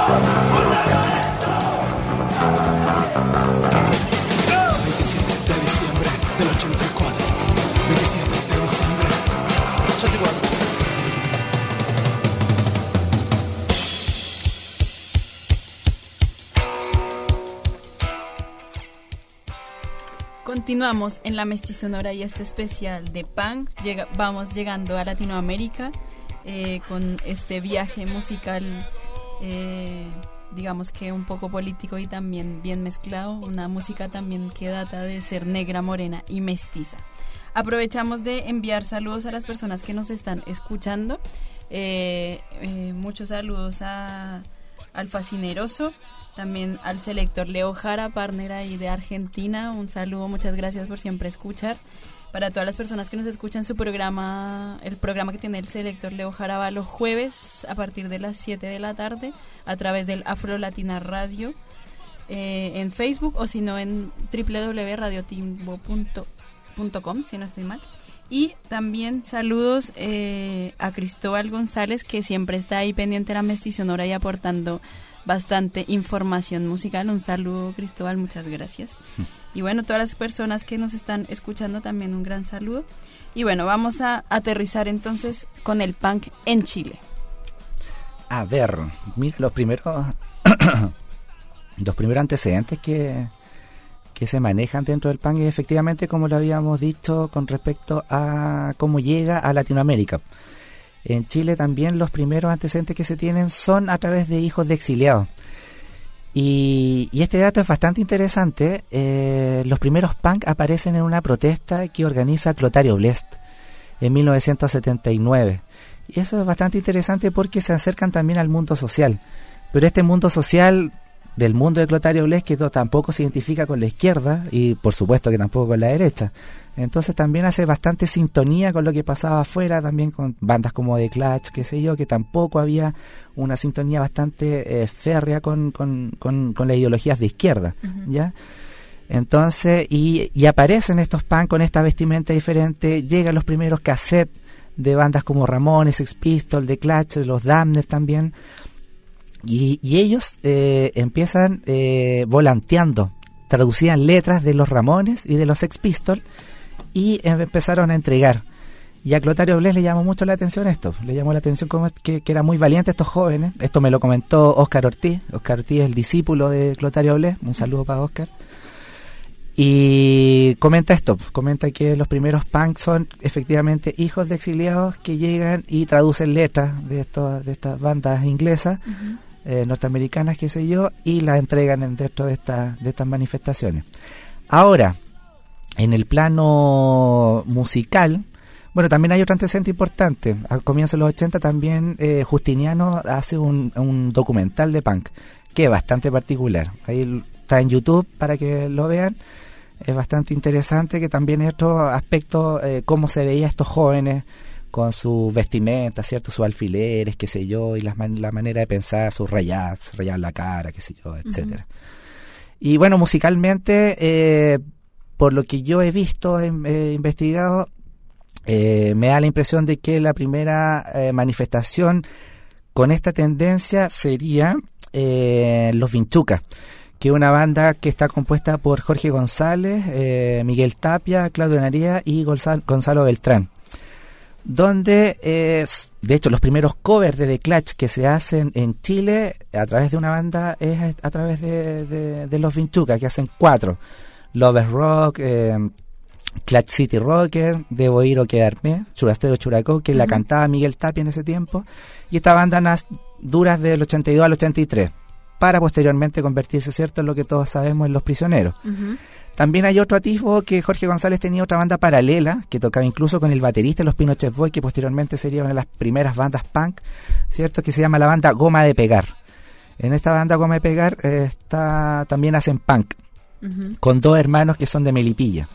veintisiete de diciembre del ochenta y cuatro. veintisiete de diciembre. Yo te guardo. Continuamos en la Mestizonora y este especial de punk. Llega, vamos llegando a Latinoamérica eh, con este viaje musical, eh, digamos que un poco político y también bien mezclado. Una música también que data de ser negra, morena y mestiza. Aprovechamos de enviar saludos a las personas que nos están escuchando. Eh, eh, muchos saludos a al Fascineroso, también al selector Leo Jara, partner ahí de Argentina. Un saludo, muchas gracias por siempre escuchar. Para todas las personas que nos escuchan, su programa, el programa que tiene el selector Leo Jara va los jueves a partir de las siete de la tarde a través del Afro Latina Radio eh, en Facebook, o si no en doble u doble u doble u punto radio timbo punto com, si no estoy mal. Y también saludos eh, a Cristóbal González, que siempre está ahí pendiente de la Mestizonora y aportando bastante información musical. Un saludo, Cristóbal, muchas gracias. Y bueno, todas las personas que nos están escuchando también un gran saludo. Y bueno, vamos a aterrizar entonces con el punk en Chile. A ver, mira, los primeros los primeros antecedentes que, que se manejan dentro del punk, y efectivamente, como lo habíamos dicho, con respecto a cómo llega a Latinoamérica. En Chile también los primeros antecedentes que se tienen son a través de hijos de exiliados. Y, y este dato es bastante interesante. Eh, los primeros punk aparecen en una protesta que organiza Clotario Blest en mil novecientos setenta y nueve. Y eso es bastante interesante porque se acercan también al mundo social. Pero este mundo social del mundo de Clotario Blest, que no, tampoco se identifica con la izquierda y por supuesto que tampoco con la derecha. Entonces también hace bastante sintonía con lo que pasaba afuera, también con bandas como The Clash, qué sé yo, que tampoco había una sintonía bastante eh, férrea con, con, con, con las ideologías de izquierda, uh-huh. ¿ya? Entonces, y, y aparecen estos punk con esta vestimenta diferente, llegan los primeros cassettes de bandas como Ramones, Sex Pistols, The Clash, los Damned también, y, y ellos eh, empiezan eh, volanteando, traducían letras de los Ramones y de los Sex Pistols, y empezaron a entregar. Y a Clotario Blest le llamó mucho la atención esto, le llamó la atención como que, que eran muy valientes estos jóvenes. Esto me lo comentó Óscar Ortiz. Óscar Ortiz es el discípulo de Clotario Blest, un saludo para Óscar. Y comenta esto, comenta que los primeros punk son efectivamente hijos de exiliados que llegan y traducen letras de, estos, de estas bandas inglesas, uh-huh. eh, norteamericanas, qué sé yo, y las entregan en, dentro de, esta, de estas manifestaciones. Ahora, en el plano musical, bueno, también hay otro antecedente importante. A comienzos de los ochenta también eh, Justiniano hace un, un documental de punk, que es bastante particular. Ahí está en YouTube para que lo vean. Es bastante interesante, que también es otro aspecto, eh, cómo se veía a estos jóvenes con su vestimenta, ¿cierto? Sus alfileres, qué sé yo, y las man- la manera de pensar, sus rayadas, rayar la cara, qué sé yo, etcétera. Uh-huh. Y bueno, musicalmente, eh, por lo que yo he visto, he, he investigado, eh, me da la impresión de que la primera eh, manifestación con esta tendencia sería eh, Los Vinchucas, que es una banda que está compuesta por Jorge González, eh, Miguel Tapia, Claudio Narea y Gonzalo, Gonzalo Beltrán, donde eh, de hecho los primeros covers de The Clash que se hacen en Chile a través de una banda es a través de, de, de Los Vinchucas, que hacen cuatro: Lovers Rock, eh, Clash City Rocker, Debo Ir o Quedarme, Churastero Churacó, que uh-huh. la cantaba Miguel Tapia en ese tiempo, y esta banda nas, duras del ochenta y dos al ochenta y tres, para posteriormente convertirse, ¿cierto?, en lo que todos sabemos, en Los Prisioneros. Uh-huh. También hay otro atisbo, que Jorge González tenía otra banda paralela, que tocaba incluso con el baterista de los Pinochet Boys, que posteriormente sería una de las primeras bandas punk, ¿cierto?, que se llama la banda Goma de Pegar. En esta banda Goma de Pegar eh, está, también hacen punk, uh-huh. con dos hermanos que son de Melipilla.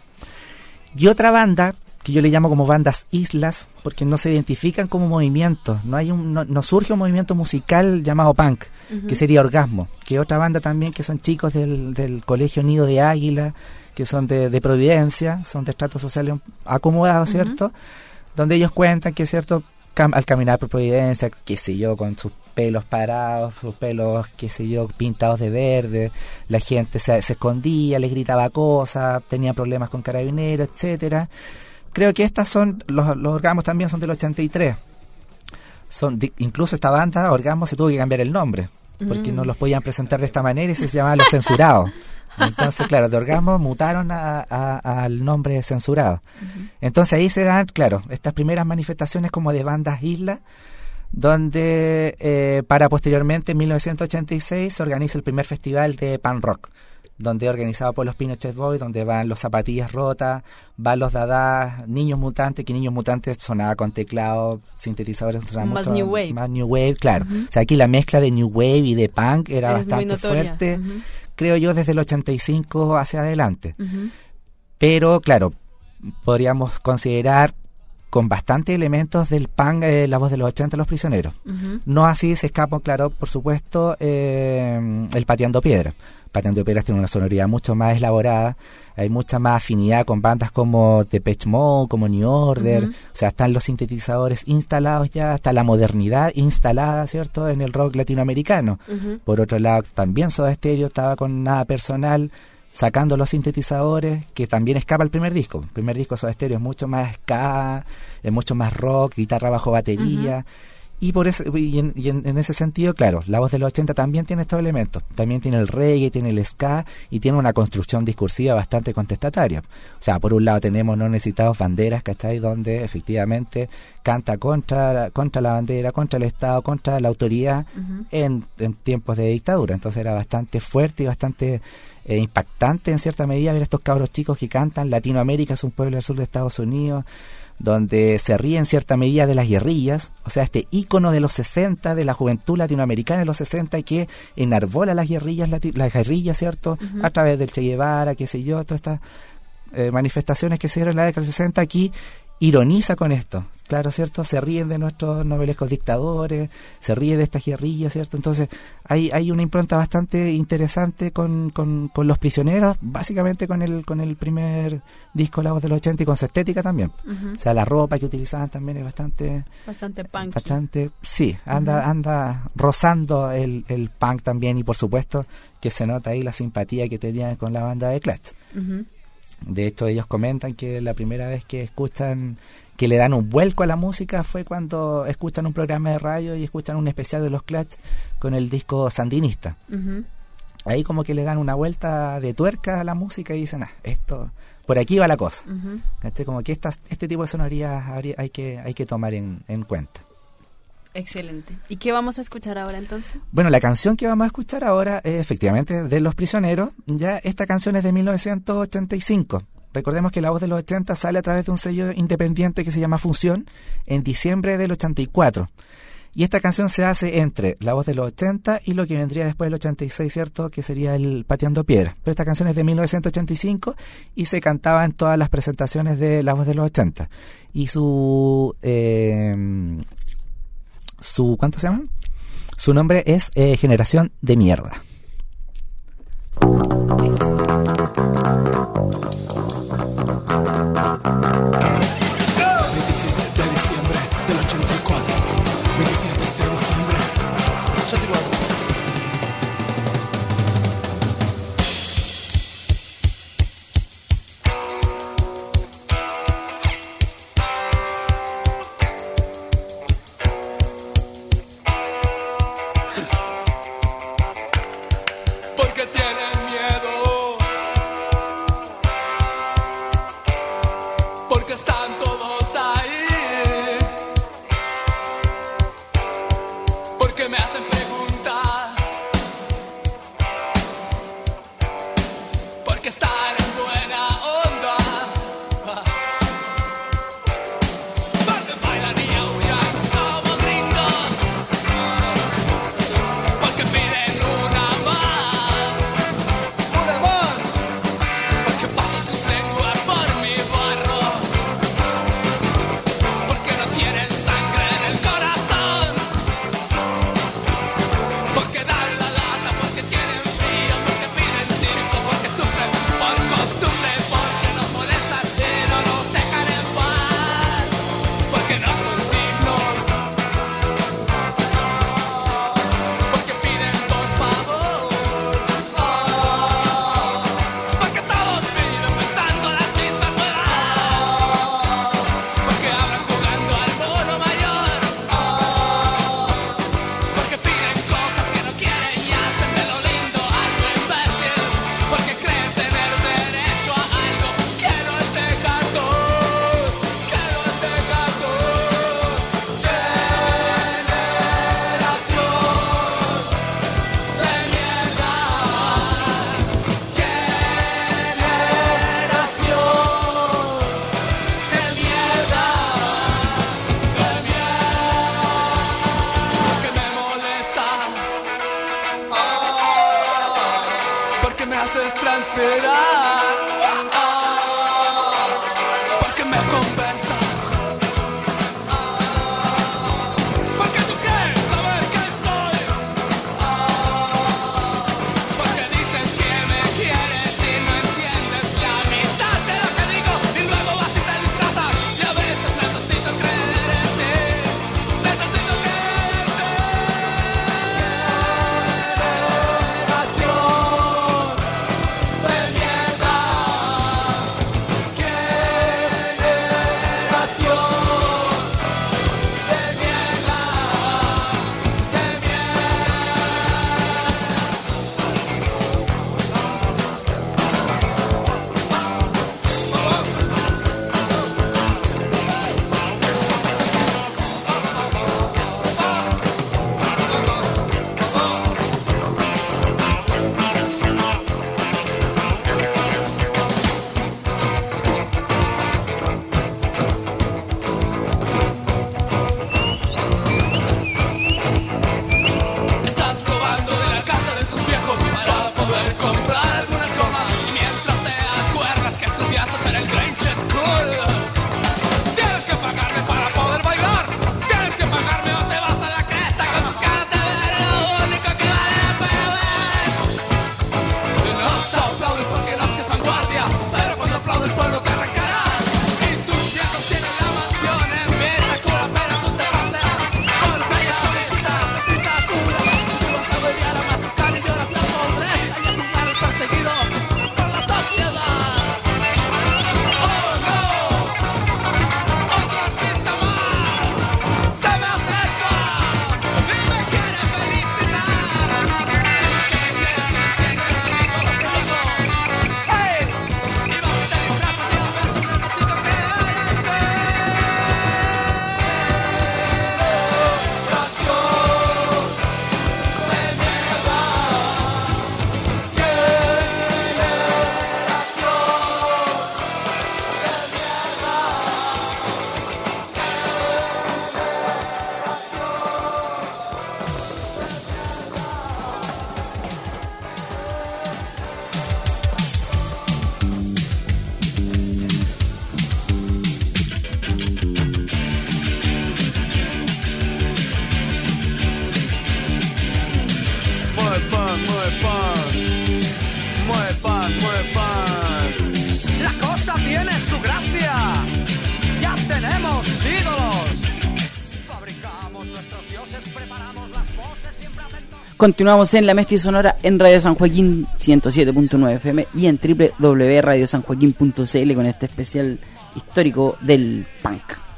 Y otra banda, que yo le llamo como bandas islas, porque no se identifican como movimientos, no hay un, no, no surge un movimiento musical llamado punk, uh-huh. que sería Orgasmo, que otra banda también, que son chicos del, del Colegio Nido de Águila, que son de, de Providencia, son de estratos sociales acomodados, ¿cierto? Uh-huh. Donde ellos cuentan que, ¿cierto?, cam- al caminar por Providencia, qué sé yo, con sus pelos parados, sus pelos, qué sé yo, pintados de verde, la gente se, se escondía, les gritaba cosas, tenía problemas con carabineros, etcétera. Creo que estas son, los, los Orgasmos también son del ochenta y tres. Son, de, incluso esta banda, Orgasmos, se tuvo que cambiar el nombre, porque mm. no los podían presentar de esta manera y se llamaban Los Censurados. Entonces, claro, de Orgasmos mutaron a, a, al nombre Censurado. Uh-huh. Entonces ahí se dan, claro, estas primeras manifestaciones como de bandas islas, donde eh, para posteriormente, en mil novecientos ochenta y seis, se organiza el primer festival de punk rock, donde organizado por los Pinochet Boys, donde van los Zapatillas Rotas, van los Dadás, Niños Mutantes, que Niños Mutantes sonaba con teclado, sintetizadores, sonaba más mucho, New Wave. Más New Wave, claro. Uh-huh. O sea, aquí la mezcla de New Wave y de punk era es bastante fuerte, uh-huh. creo yo, desde el ochenta y cinco hacia adelante. Uh-huh. Pero, claro, podríamos considerar con bastantes elementos del punk, eh, la voz de los ochenta, Los Prisioneros. Uh-huh. No así se escapan, claro, por supuesto, eh, el Pateando Piedra. Pateando Piedras tiene una sonoridad mucho más elaborada, hay mucha más afinidad con bandas como Depeche Mode, como New Order, uh-huh. o sea, están los sintetizadores instalados ya, está la modernidad instalada, ¿cierto?, en el rock latinoamericano. Uh-huh. Por otro lado, también Soda Stereo estaba con Nada Personal, sacando los sintetizadores, que también escapa el primer disco. El primer disco de Soda Stereo es mucho más ska, es mucho más rock, guitarra bajo batería, uh-huh. Y por eso y, en, y en, en ese sentido, claro, la voz de los ochenta también tiene estos elementos. También tiene el reggae, tiene el ska y tiene una construcción discursiva bastante contestataria. O sea, por un lado tenemos No Necesitamos Banderas, ¿cachai? Donde efectivamente canta contra, contra la bandera, contra el Estado, contra la autoridad uh-huh. en, en tiempos de dictadura. Entonces era bastante fuerte y bastante eh, impactante en cierta medida ver estos cabros chicos que cantan. Latinoamérica es un pueblo del sur de Estados Unidos, donde se ríe en cierta medida de las guerrillas, o sea, este ícono de los sesenta, de la juventud latinoamericana de los sesenta, y que enarbola las guerrillas, lati- las guerrillas, ¿cierto?, uh-huh. a través del Che Guevara, qué sé yo, todas estas eh, manifestaciones que se dieron en la década del sesenta, aquí ironiza con esto, claro, ¿cierto? Se ríen de nuestros novelescos dictadores, se ríe de estas guerrillas, ¿cierto? Entonces hay hay una impronta bastante interesante con, con, con Los Prisioneros, básicamente con el con el primer disco La Voz de los ochenta y con su estética también. Uh-huh. O sea, la ropa que utilizaban también es bastante... Bastante punk. Bastante, sí, anda uh-huh. anda rozando el, el punk también, y por supuesto que se nota ahí la simpatía que tenían con la banda de Clutch. Uh-huh. De hecho, ellos comentan que la primera vez que escuchan, que le dan un vuelco a la música fue cuando escuchan un programa de radio y escuchan un especial de los Clutch con el disco Sandinista. Uh-huh. Ahí como que le dan una vuelta de tuerca a la música y dicen, ah, esto, por aquí va la cosa. Uh-huh. Este, como que estas, este tipo de sonoridades habría, hay que hay que tomar en, en cuenta. Excelente. ¿Y qué vamos a escuchar ahora entonces? Bueno, la canción que vamos a escuchar ahora es efectivamente de Los Prisioneros. Ya esta canción es de mil novecientos ochenta y cinco. Recordemos que La Voz de los ochenta sale a través de un sello independiente que se llama Función en diciembre del ochenta y cuatro. Y esta canción se hace entre La Voz de los ochenta y lo que vendría después del ochenta y seis, ¿cierto?, que sería el Pateando Piedra. Pero esta canción es de mil novecientos ochenta y cinco y se cantaba en todas las presentaciones de La Voz de los ochenta. Y su... Eh, su ¿cuánto se llama? Su nombre es eh, Generación de Mierda. veintisiete de diciembre del ochenta y cuatro. veintisiete de diciembre. Yo te guardo. Porque tienen miedo, porque están todos ahí, porque me hacen preguntas, porque están en buena onda, porque bailan y aullan como gringos, porque piden una más, una más, porque pasan sus lenguas por mi barro, haces transpirar. Porque me conversas. Porque tú quieres saber quién soy. Porque dices que me quieres y no entiendes la mitad de lo que digo. Y luego vas y te disfrazas. Y a veces necesito creer en ti. Necesito creer en ti. Estás robando de la casa de tus viejos para poder comprar algunas gomas. Y mientras te acuerdas que estudiaste en el Grange School, tienes que pagarme para poder bailar. Tienes que pagarme o te vas a la cresta con tus ganas de ver lo único que vale la pena ver. Y no te aplaudes porque nazques vanguardia, pero cuando aplaude el pueblo te arrancará. Y tus viejos tienen la mansión en Vitacura, pero tú te paseas por las bellas vistas de Vitacura. Tú vas a beber a matar y lloras la pobreza y a jugar el perseguido por la sociedad. Oh no, otro artista más se me acerca y me quiere felicitar. Que me quieres y no entiendes lo que digo, lo que digo. Hey, y vas y te disfrazas y a veces necesito creer en ti. Mueve pan, mueve pan, mueve pan, mueve pan. La cosa tiene su gracia. Ya tenemos ídolos. Fabricamos nuestros dioses, preparamos las voces, siempre atentos. Continuamos en La Mestiza Sonora en Radio San Joaquín ciento siete punto nueve F M y en doble u doble u doble u punto radio san joaquín punto c l con este especial histórico del punk.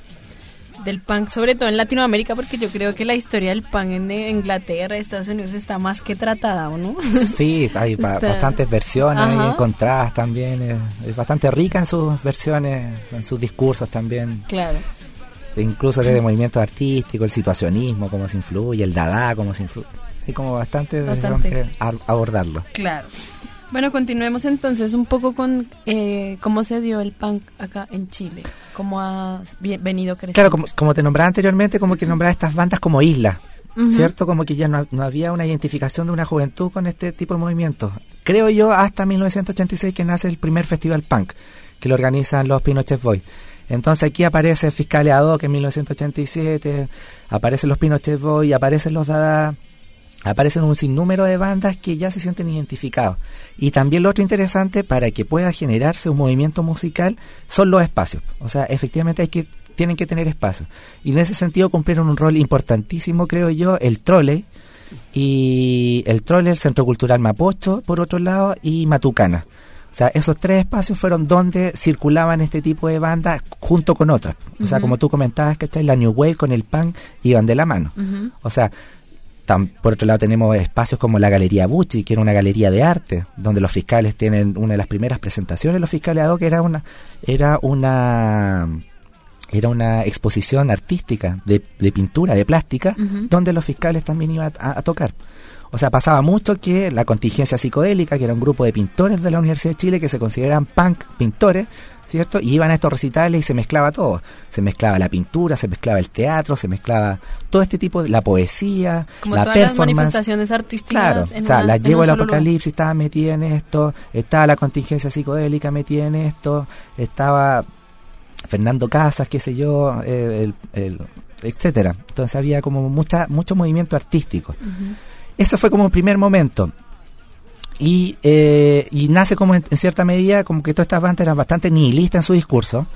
Del punk, sobre todo en Latinoamérica, porque yo creo que la historia del punk en Inglaterra, Estados Unidos está más que tratada, ¿o no? Sí, hay ba- Está- bastantes versiones Ajá. encontradas también. Es, es bastante rica en sus versiones, en sus discursos también. Claro. Incluso desde movimientos artísticos, el situacionismo, cómo se influye, el dada, cómo se influye. Hay como bastante, de Bastante. dónde a- abordarlo. Claro. Bueno, continuemos entonces un poco con eh, cómo se dio el punk acá en Chile, cómo ha vi- venido creciendo. Claro, como, como te nombraba anteriormente, como que nombraba estas bandas como islas, Ujú. ¿cierto? Como que ya no, no había una identificación de una juventud con este tipo de movimientos. Creo yo hasta mil novecientos ochenta y seis que nace el primer festival punk, que lo organizan los Pinochet Boys. Entonces aquí aparece Fiscales Ad Hoc en mil novecientos ochenta y siete, aparecen los Pinochet Boys, aparecen los Dada, aparecen un sinnúmero de bandas que ya se sienten identificados. Y también lo otro interesante, para que pueda generarse un movimiento musical, son los espacios. O sea, efectivamente hay que tienen que tener espacio. Y en ese sentido cumplieron un rol importantísimo, creo yo, el Trolley, y el Trolley, el Centro Cultural Mapocho, por otro lado, y Matucana. O sea, esos tres espacios fueron donde circulaban este tipo de bandas junto con otras. O sea, Ujú. como tú comentabas, ¿cachai? La New Wave con el punk iban de la mano. Ujú. O sea, tam- por otro lado tenemos espacios como la Galería Bucci, que era una galería de arte, donde los fiscales tienen una de las primeras presentaciones, los fiscales ad hoc, que era una, era una, era una exposición artística de, de pintura, de plástica, Ujú. donde los fiscales también iban a, a tocar. O sea, pasaba mucho que la contingencia psicodélica, que era un grupo de pintores de la Universidad de Chile que se consideraban punk pintores, ¿cierto? Y iban a estos recitales y se mezclaba todo. Se mezclaba la pintura, se mezclaba el teatro, se mezclaba todo este tipo de... la poesía, como la todas performance. Las manifestaciones artísticas. Claro, en o sea, una, la en Llevo un el solo Apocalipsis estaba metida en esto, estaba la contingencia psicodélica metida en esto, estaba Fernando Casas, qué sé yo, eh, el, el, etcétera. Entonces había como mucha mucho movimiento artístico. Uh-huh. Eso fue como el primer momento. Y, eh, y nace como en, en cierta medida como que todas estas bandas eran bastante nihilistas en su discurso,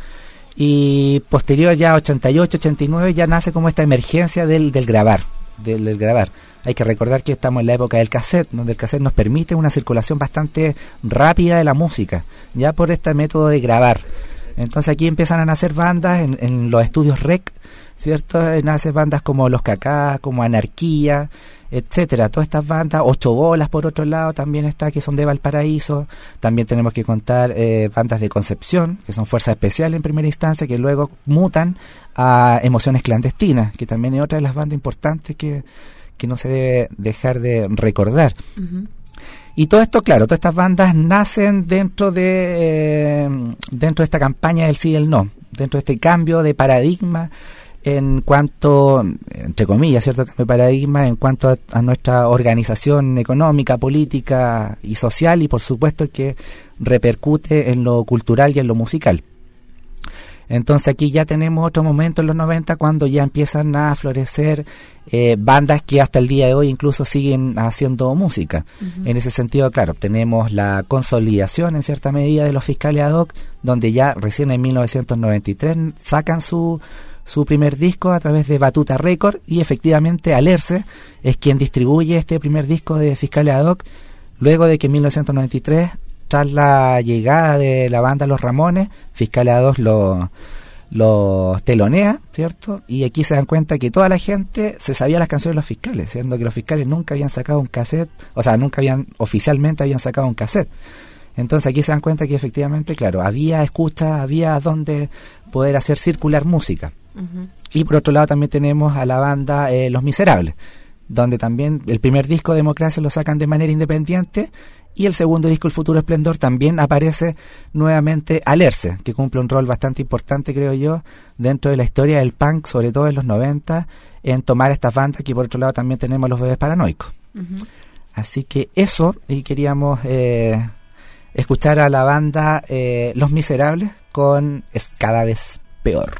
y posterior ya ochenta y ocho, ochenta y nueve ya nace como esta emergencia del, del grabar, del, del grabar. Hay que recordar que estamos en la época del cassette, donde el cassette nos permite una circulación bastante rápida de la música, ya por este método de grabar. Entonces aquí empiezan a nacer bandas en, en los estudios Rec, ¿cierto? Nacen bandas como Los Cacá, como Anarquía, etcétera. Todas estas bandas, Ocho Bolas por otro lado también está, que son de Valparaíso. También tenemos que contar eh, bandas de Concepción, que son Fuerza Especial en primera instancia, que luego mutan a Emociones Clandestinas, que también es otra de las bandas importantes que, que no se debe dejar de recordar. Uh-huh. Y todo esto, claro, todas estas bandas nacen dentro de eh, dentro de esta campaña del sí y el no, dentro de este cambio de paradigma en cuanto, entre comillas, cierto cambio de paradigma en cuanto a, a nuestra organización económica, política y social, y por supuesto que repercute en lo cultural y en lo musical. Entonces aquí ya tenemos otro momento en los noventa cuando ya empiezan a florecer eh, bandas que hasta el día de hoy incluso siguen haciendo música. Uh-huh. En ese sentido, claro, tenemos la consolidación en cierta medida de los Fiscales Ad Hoc, donde ya recién en mil novecientos noventa y tres sacan su su primer disco a través de Batuta Record, y efectivamente Alerce es quien distribuye este primer disco de Fiscales Ad Hoc, luego de que en mil novecientos noventa y tres, tras la llegada de la banda Los Ramones, Fiscales Ad Hoc lo, lo telonea, ¿cierto? Y aquí se dan cuenta que toda la gente se sabía las canciones de los Fiscales, siendo que los Fiscales nunca habían sacado un cassette, o sea, nunca habían, oficialmente habían sacado un cassette. Entonces aquí se dan cuenta que efectivamente, claro, había escucha, había donde poder hacer circular música. Uh-huh. Y por otro lado también tenemos a la banda eh, Los Miserables, donde también el primer disco Democracia lo sacan de manera independiente, y el segundo disco El Futuro Esplendor también aparece nuevamente Alerce, que cumple un rol bastante importante, creo yo, dentro de la historia del punk, sobre todo en los noventa, en tomar estas bandas, que por otro lado también tenemos Los Bebés Paranoicos. Uh-huh. Así que eso, y queríamos eh, escuchar a la banda eh, Los Miserables con Es Cada Vez Peor.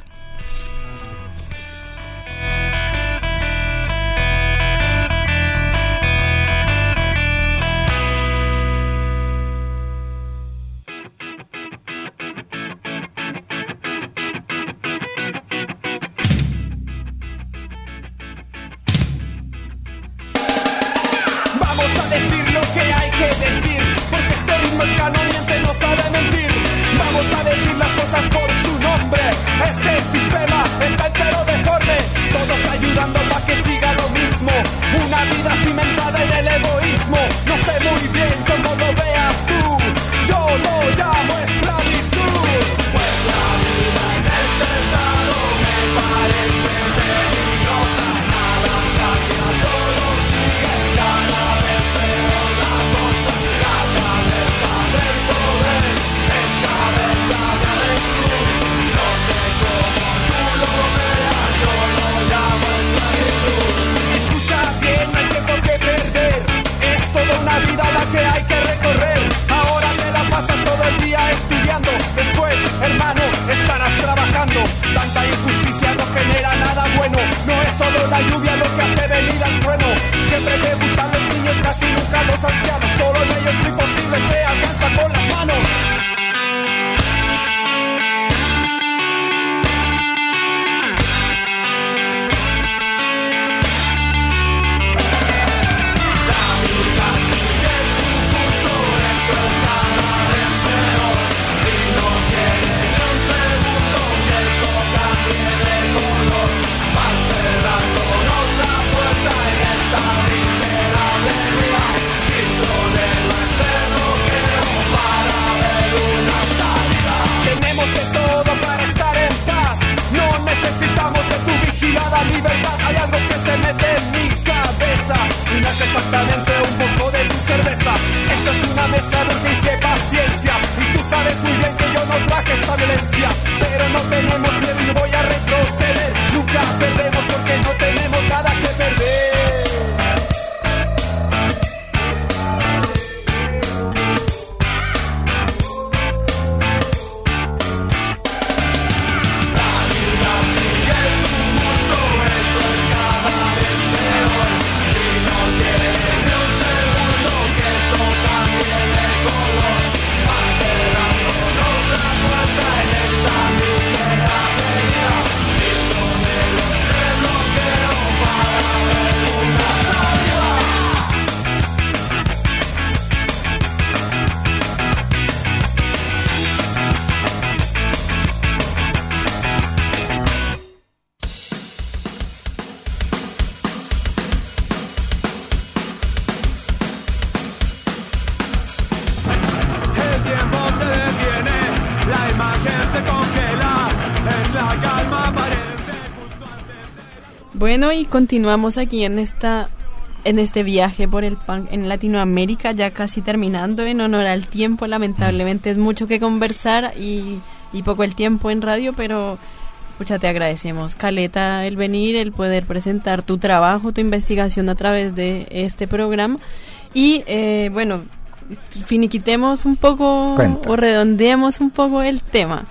Este sistema está entero deforme, todos ayudando para que siga lo mismo. Una vida cimentada en el egoísmo. No sé muy bien cómo lo veas tú, yo lo llamo esclavitud. Pues la vida en este estado me parece peligrosa. Nada cambia, todo sigue cada vez peor la cosa. La cabeza del poder es cabeza de avestruz. No sé cómo tú lo veas, yo lo llamo esclavitud. Escucha bien, no hay tiempo que perder. Es toda una vida la que hay que recorrer. Ahora te la pasas todo el día estudiando. Después, hermano, estarás trabajando. Tanta injusticia no genera nada bueno. No es solo la lluvia lo que hace venir al trueno. Siempre te gustan los niños, casi nunca los ancianos. Solo en ellos lo imposible se alcanza con las manos. Yeah. Bueno, y continuamos aquí en esta en este viaje por el punk en Latinoamérica, ya casi terminando, en honor al tiempo. Lamentablemente es mucho que conversar y, y poco el tiempo en radio, pero pucha, te agradecemos, caleta, el venir, el poder presentar tu trabajo, tu investigación a través de este programa. Y eh, bueno, finiquitemos un poco Cuenta. o redondeemos un poco el tema.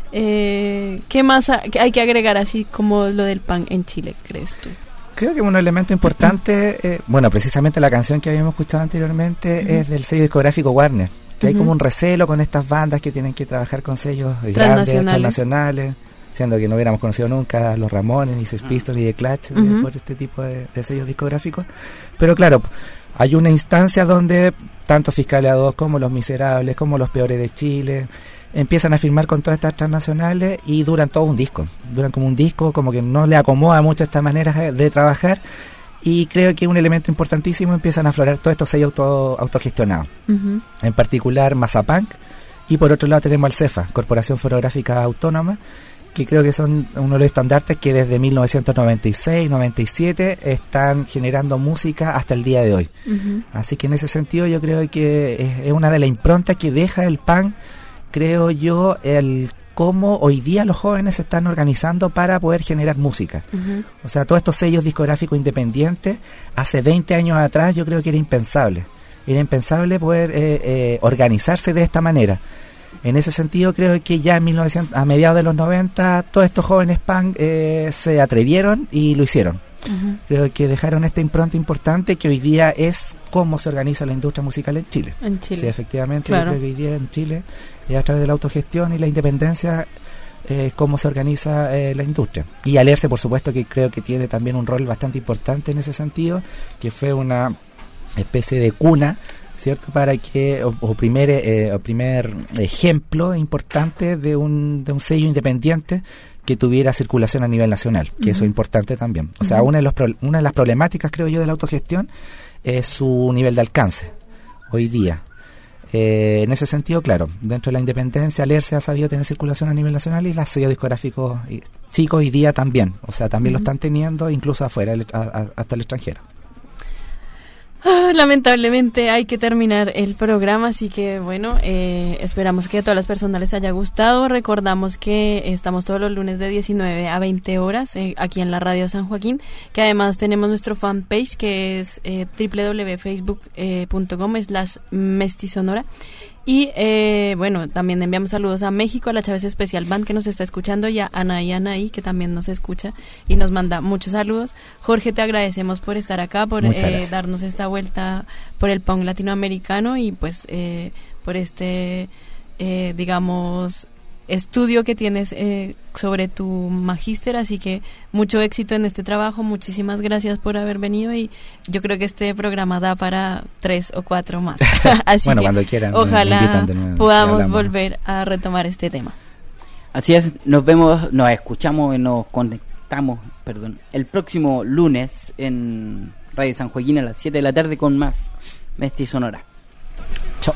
Eh, ¿Qué más ha, hay que agregar así como lo del punk en Chile, crees tú? Creo que un elemento importante, eh, bueno, precisamente la canción que habíamos escuchado anteriormente uh-huh. es del sello discográfico Warner, que uh-huh. hay como un recelo con estas bandas que tienen que trabajar con sellos grandes, transnacionales, siendo que no hubiéramos conocido nunca a los Ramones, ni Sex Pistols, ni The Clash, uh-huh. eh, por este tipo de, de sellos discográficos. Pero claro, hay una instancia donde tanto Fiscalía dos como Los Miserables, como Los Peores de Chile, empiezan a firmar con todas estas transnacionales y duran todo un disco. Duran como un disco, como que no le acomoda mucho esta manera de, de trabajar. Y creo que un elemento importantísimo, empiezan a aflorar todos estos sellos auto, autogestionados. Uh-huh. En particular Mazapunk. Y por otro lado tenemos al CEFA, Corporación Fonográfica Autónoma, que creo que son uno de los estandartes que desde mil novecientos noventa y seis, noventa y siete están generando música hasta el día de hoy. Uh-huh. Así que en ese sentido yo creo que es, es una de las improntas que deja el punk, creo yo, el cómo hoy día los jóvenes se están organizando para poder generar música. Uh-huh. O sea, todos estos sellos discográficos independientes, hace veinte años atrás yo creo que era impensable. Era impensable poder eh, eh, organizarse de esta manera. En ese sentido creo que ya en mil novecientos, a mediados de los noventa, todos estos jóvenes punk eh, se atrevieron y lo hicieron. Uh-huh. Creo que dejaron esta impronta importante que hoy día es cómo se organiza la industria musical en Chile. En Chile. Sí, efectivamente, claro. Yo creo que hoy día en Chile, eh, a través de la autogestión y la independencia, eh, cómo se organiza eh, la industria. Y Alerce, por supuesto, que creo que tiene también un rol bastante importante en ese sentido, que fue una especie de cuna, ¿cierto? Para que, o, o primer eh, o primer ejemplo importante de un, de un sello independiente que tuviera circulación a nivel nacional, que uh-huh. eso es importante también. O uh-huh. sea, una de, los pro, una de las problemáticas, creo yo, de la autogestión es su nivel de alcance hoy día. Eh, en ese sentido, claro, dentro de la independencia, Alerce ha sabido tener circulación a nivel nacional y los sellos discográficos chicos hoy día también. O sea, también uh-huh. lo están teniendo incluso afuera, a, a, hasta el extranjero. Ah, lamentablemente hay que terminar el programa, así que bueno, eh, esperamos que a todas las personas les haya gustado. Recordamos que estamos todos los lunes de diecinueve a veinte horas eh, aquí en la Radio San Joaquín, que además tenemos nuestro fanpage que es eh, doble u doble u doble u punto facebook punto com slash mestisonora. Y eh, bueno, también enviamos saludos a México, a la Chávez Especial Band que nos está escuchando, y a Ana y Anaí que también nos escucha y nos manda muchos saludos. Jorge, te agradecemos por estar acá, por eh, darnos esta vuelta por el punk latinoamericano y pues eh, por este, eh, digamos, estudio que tienes eh, sobre tu magíster, así que mucho éxito en este trabajo. Muchísimas gracias por haber venido y yo creo que este programa da para tres o cuatro más. Así bueno, que cuando quieran, ojalá de nuevo, podamos volver a retomar este tema. Así es, nos vemos, nos escuchamos y nos conectamos, perdón, el próximo lunes en Radio San Joaquín a las siete de la tarde con más Mestisonora. Chao.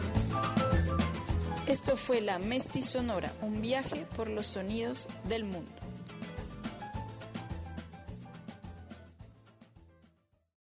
Esto fue la Mestisonora, un viaje por los sonidos del mundo.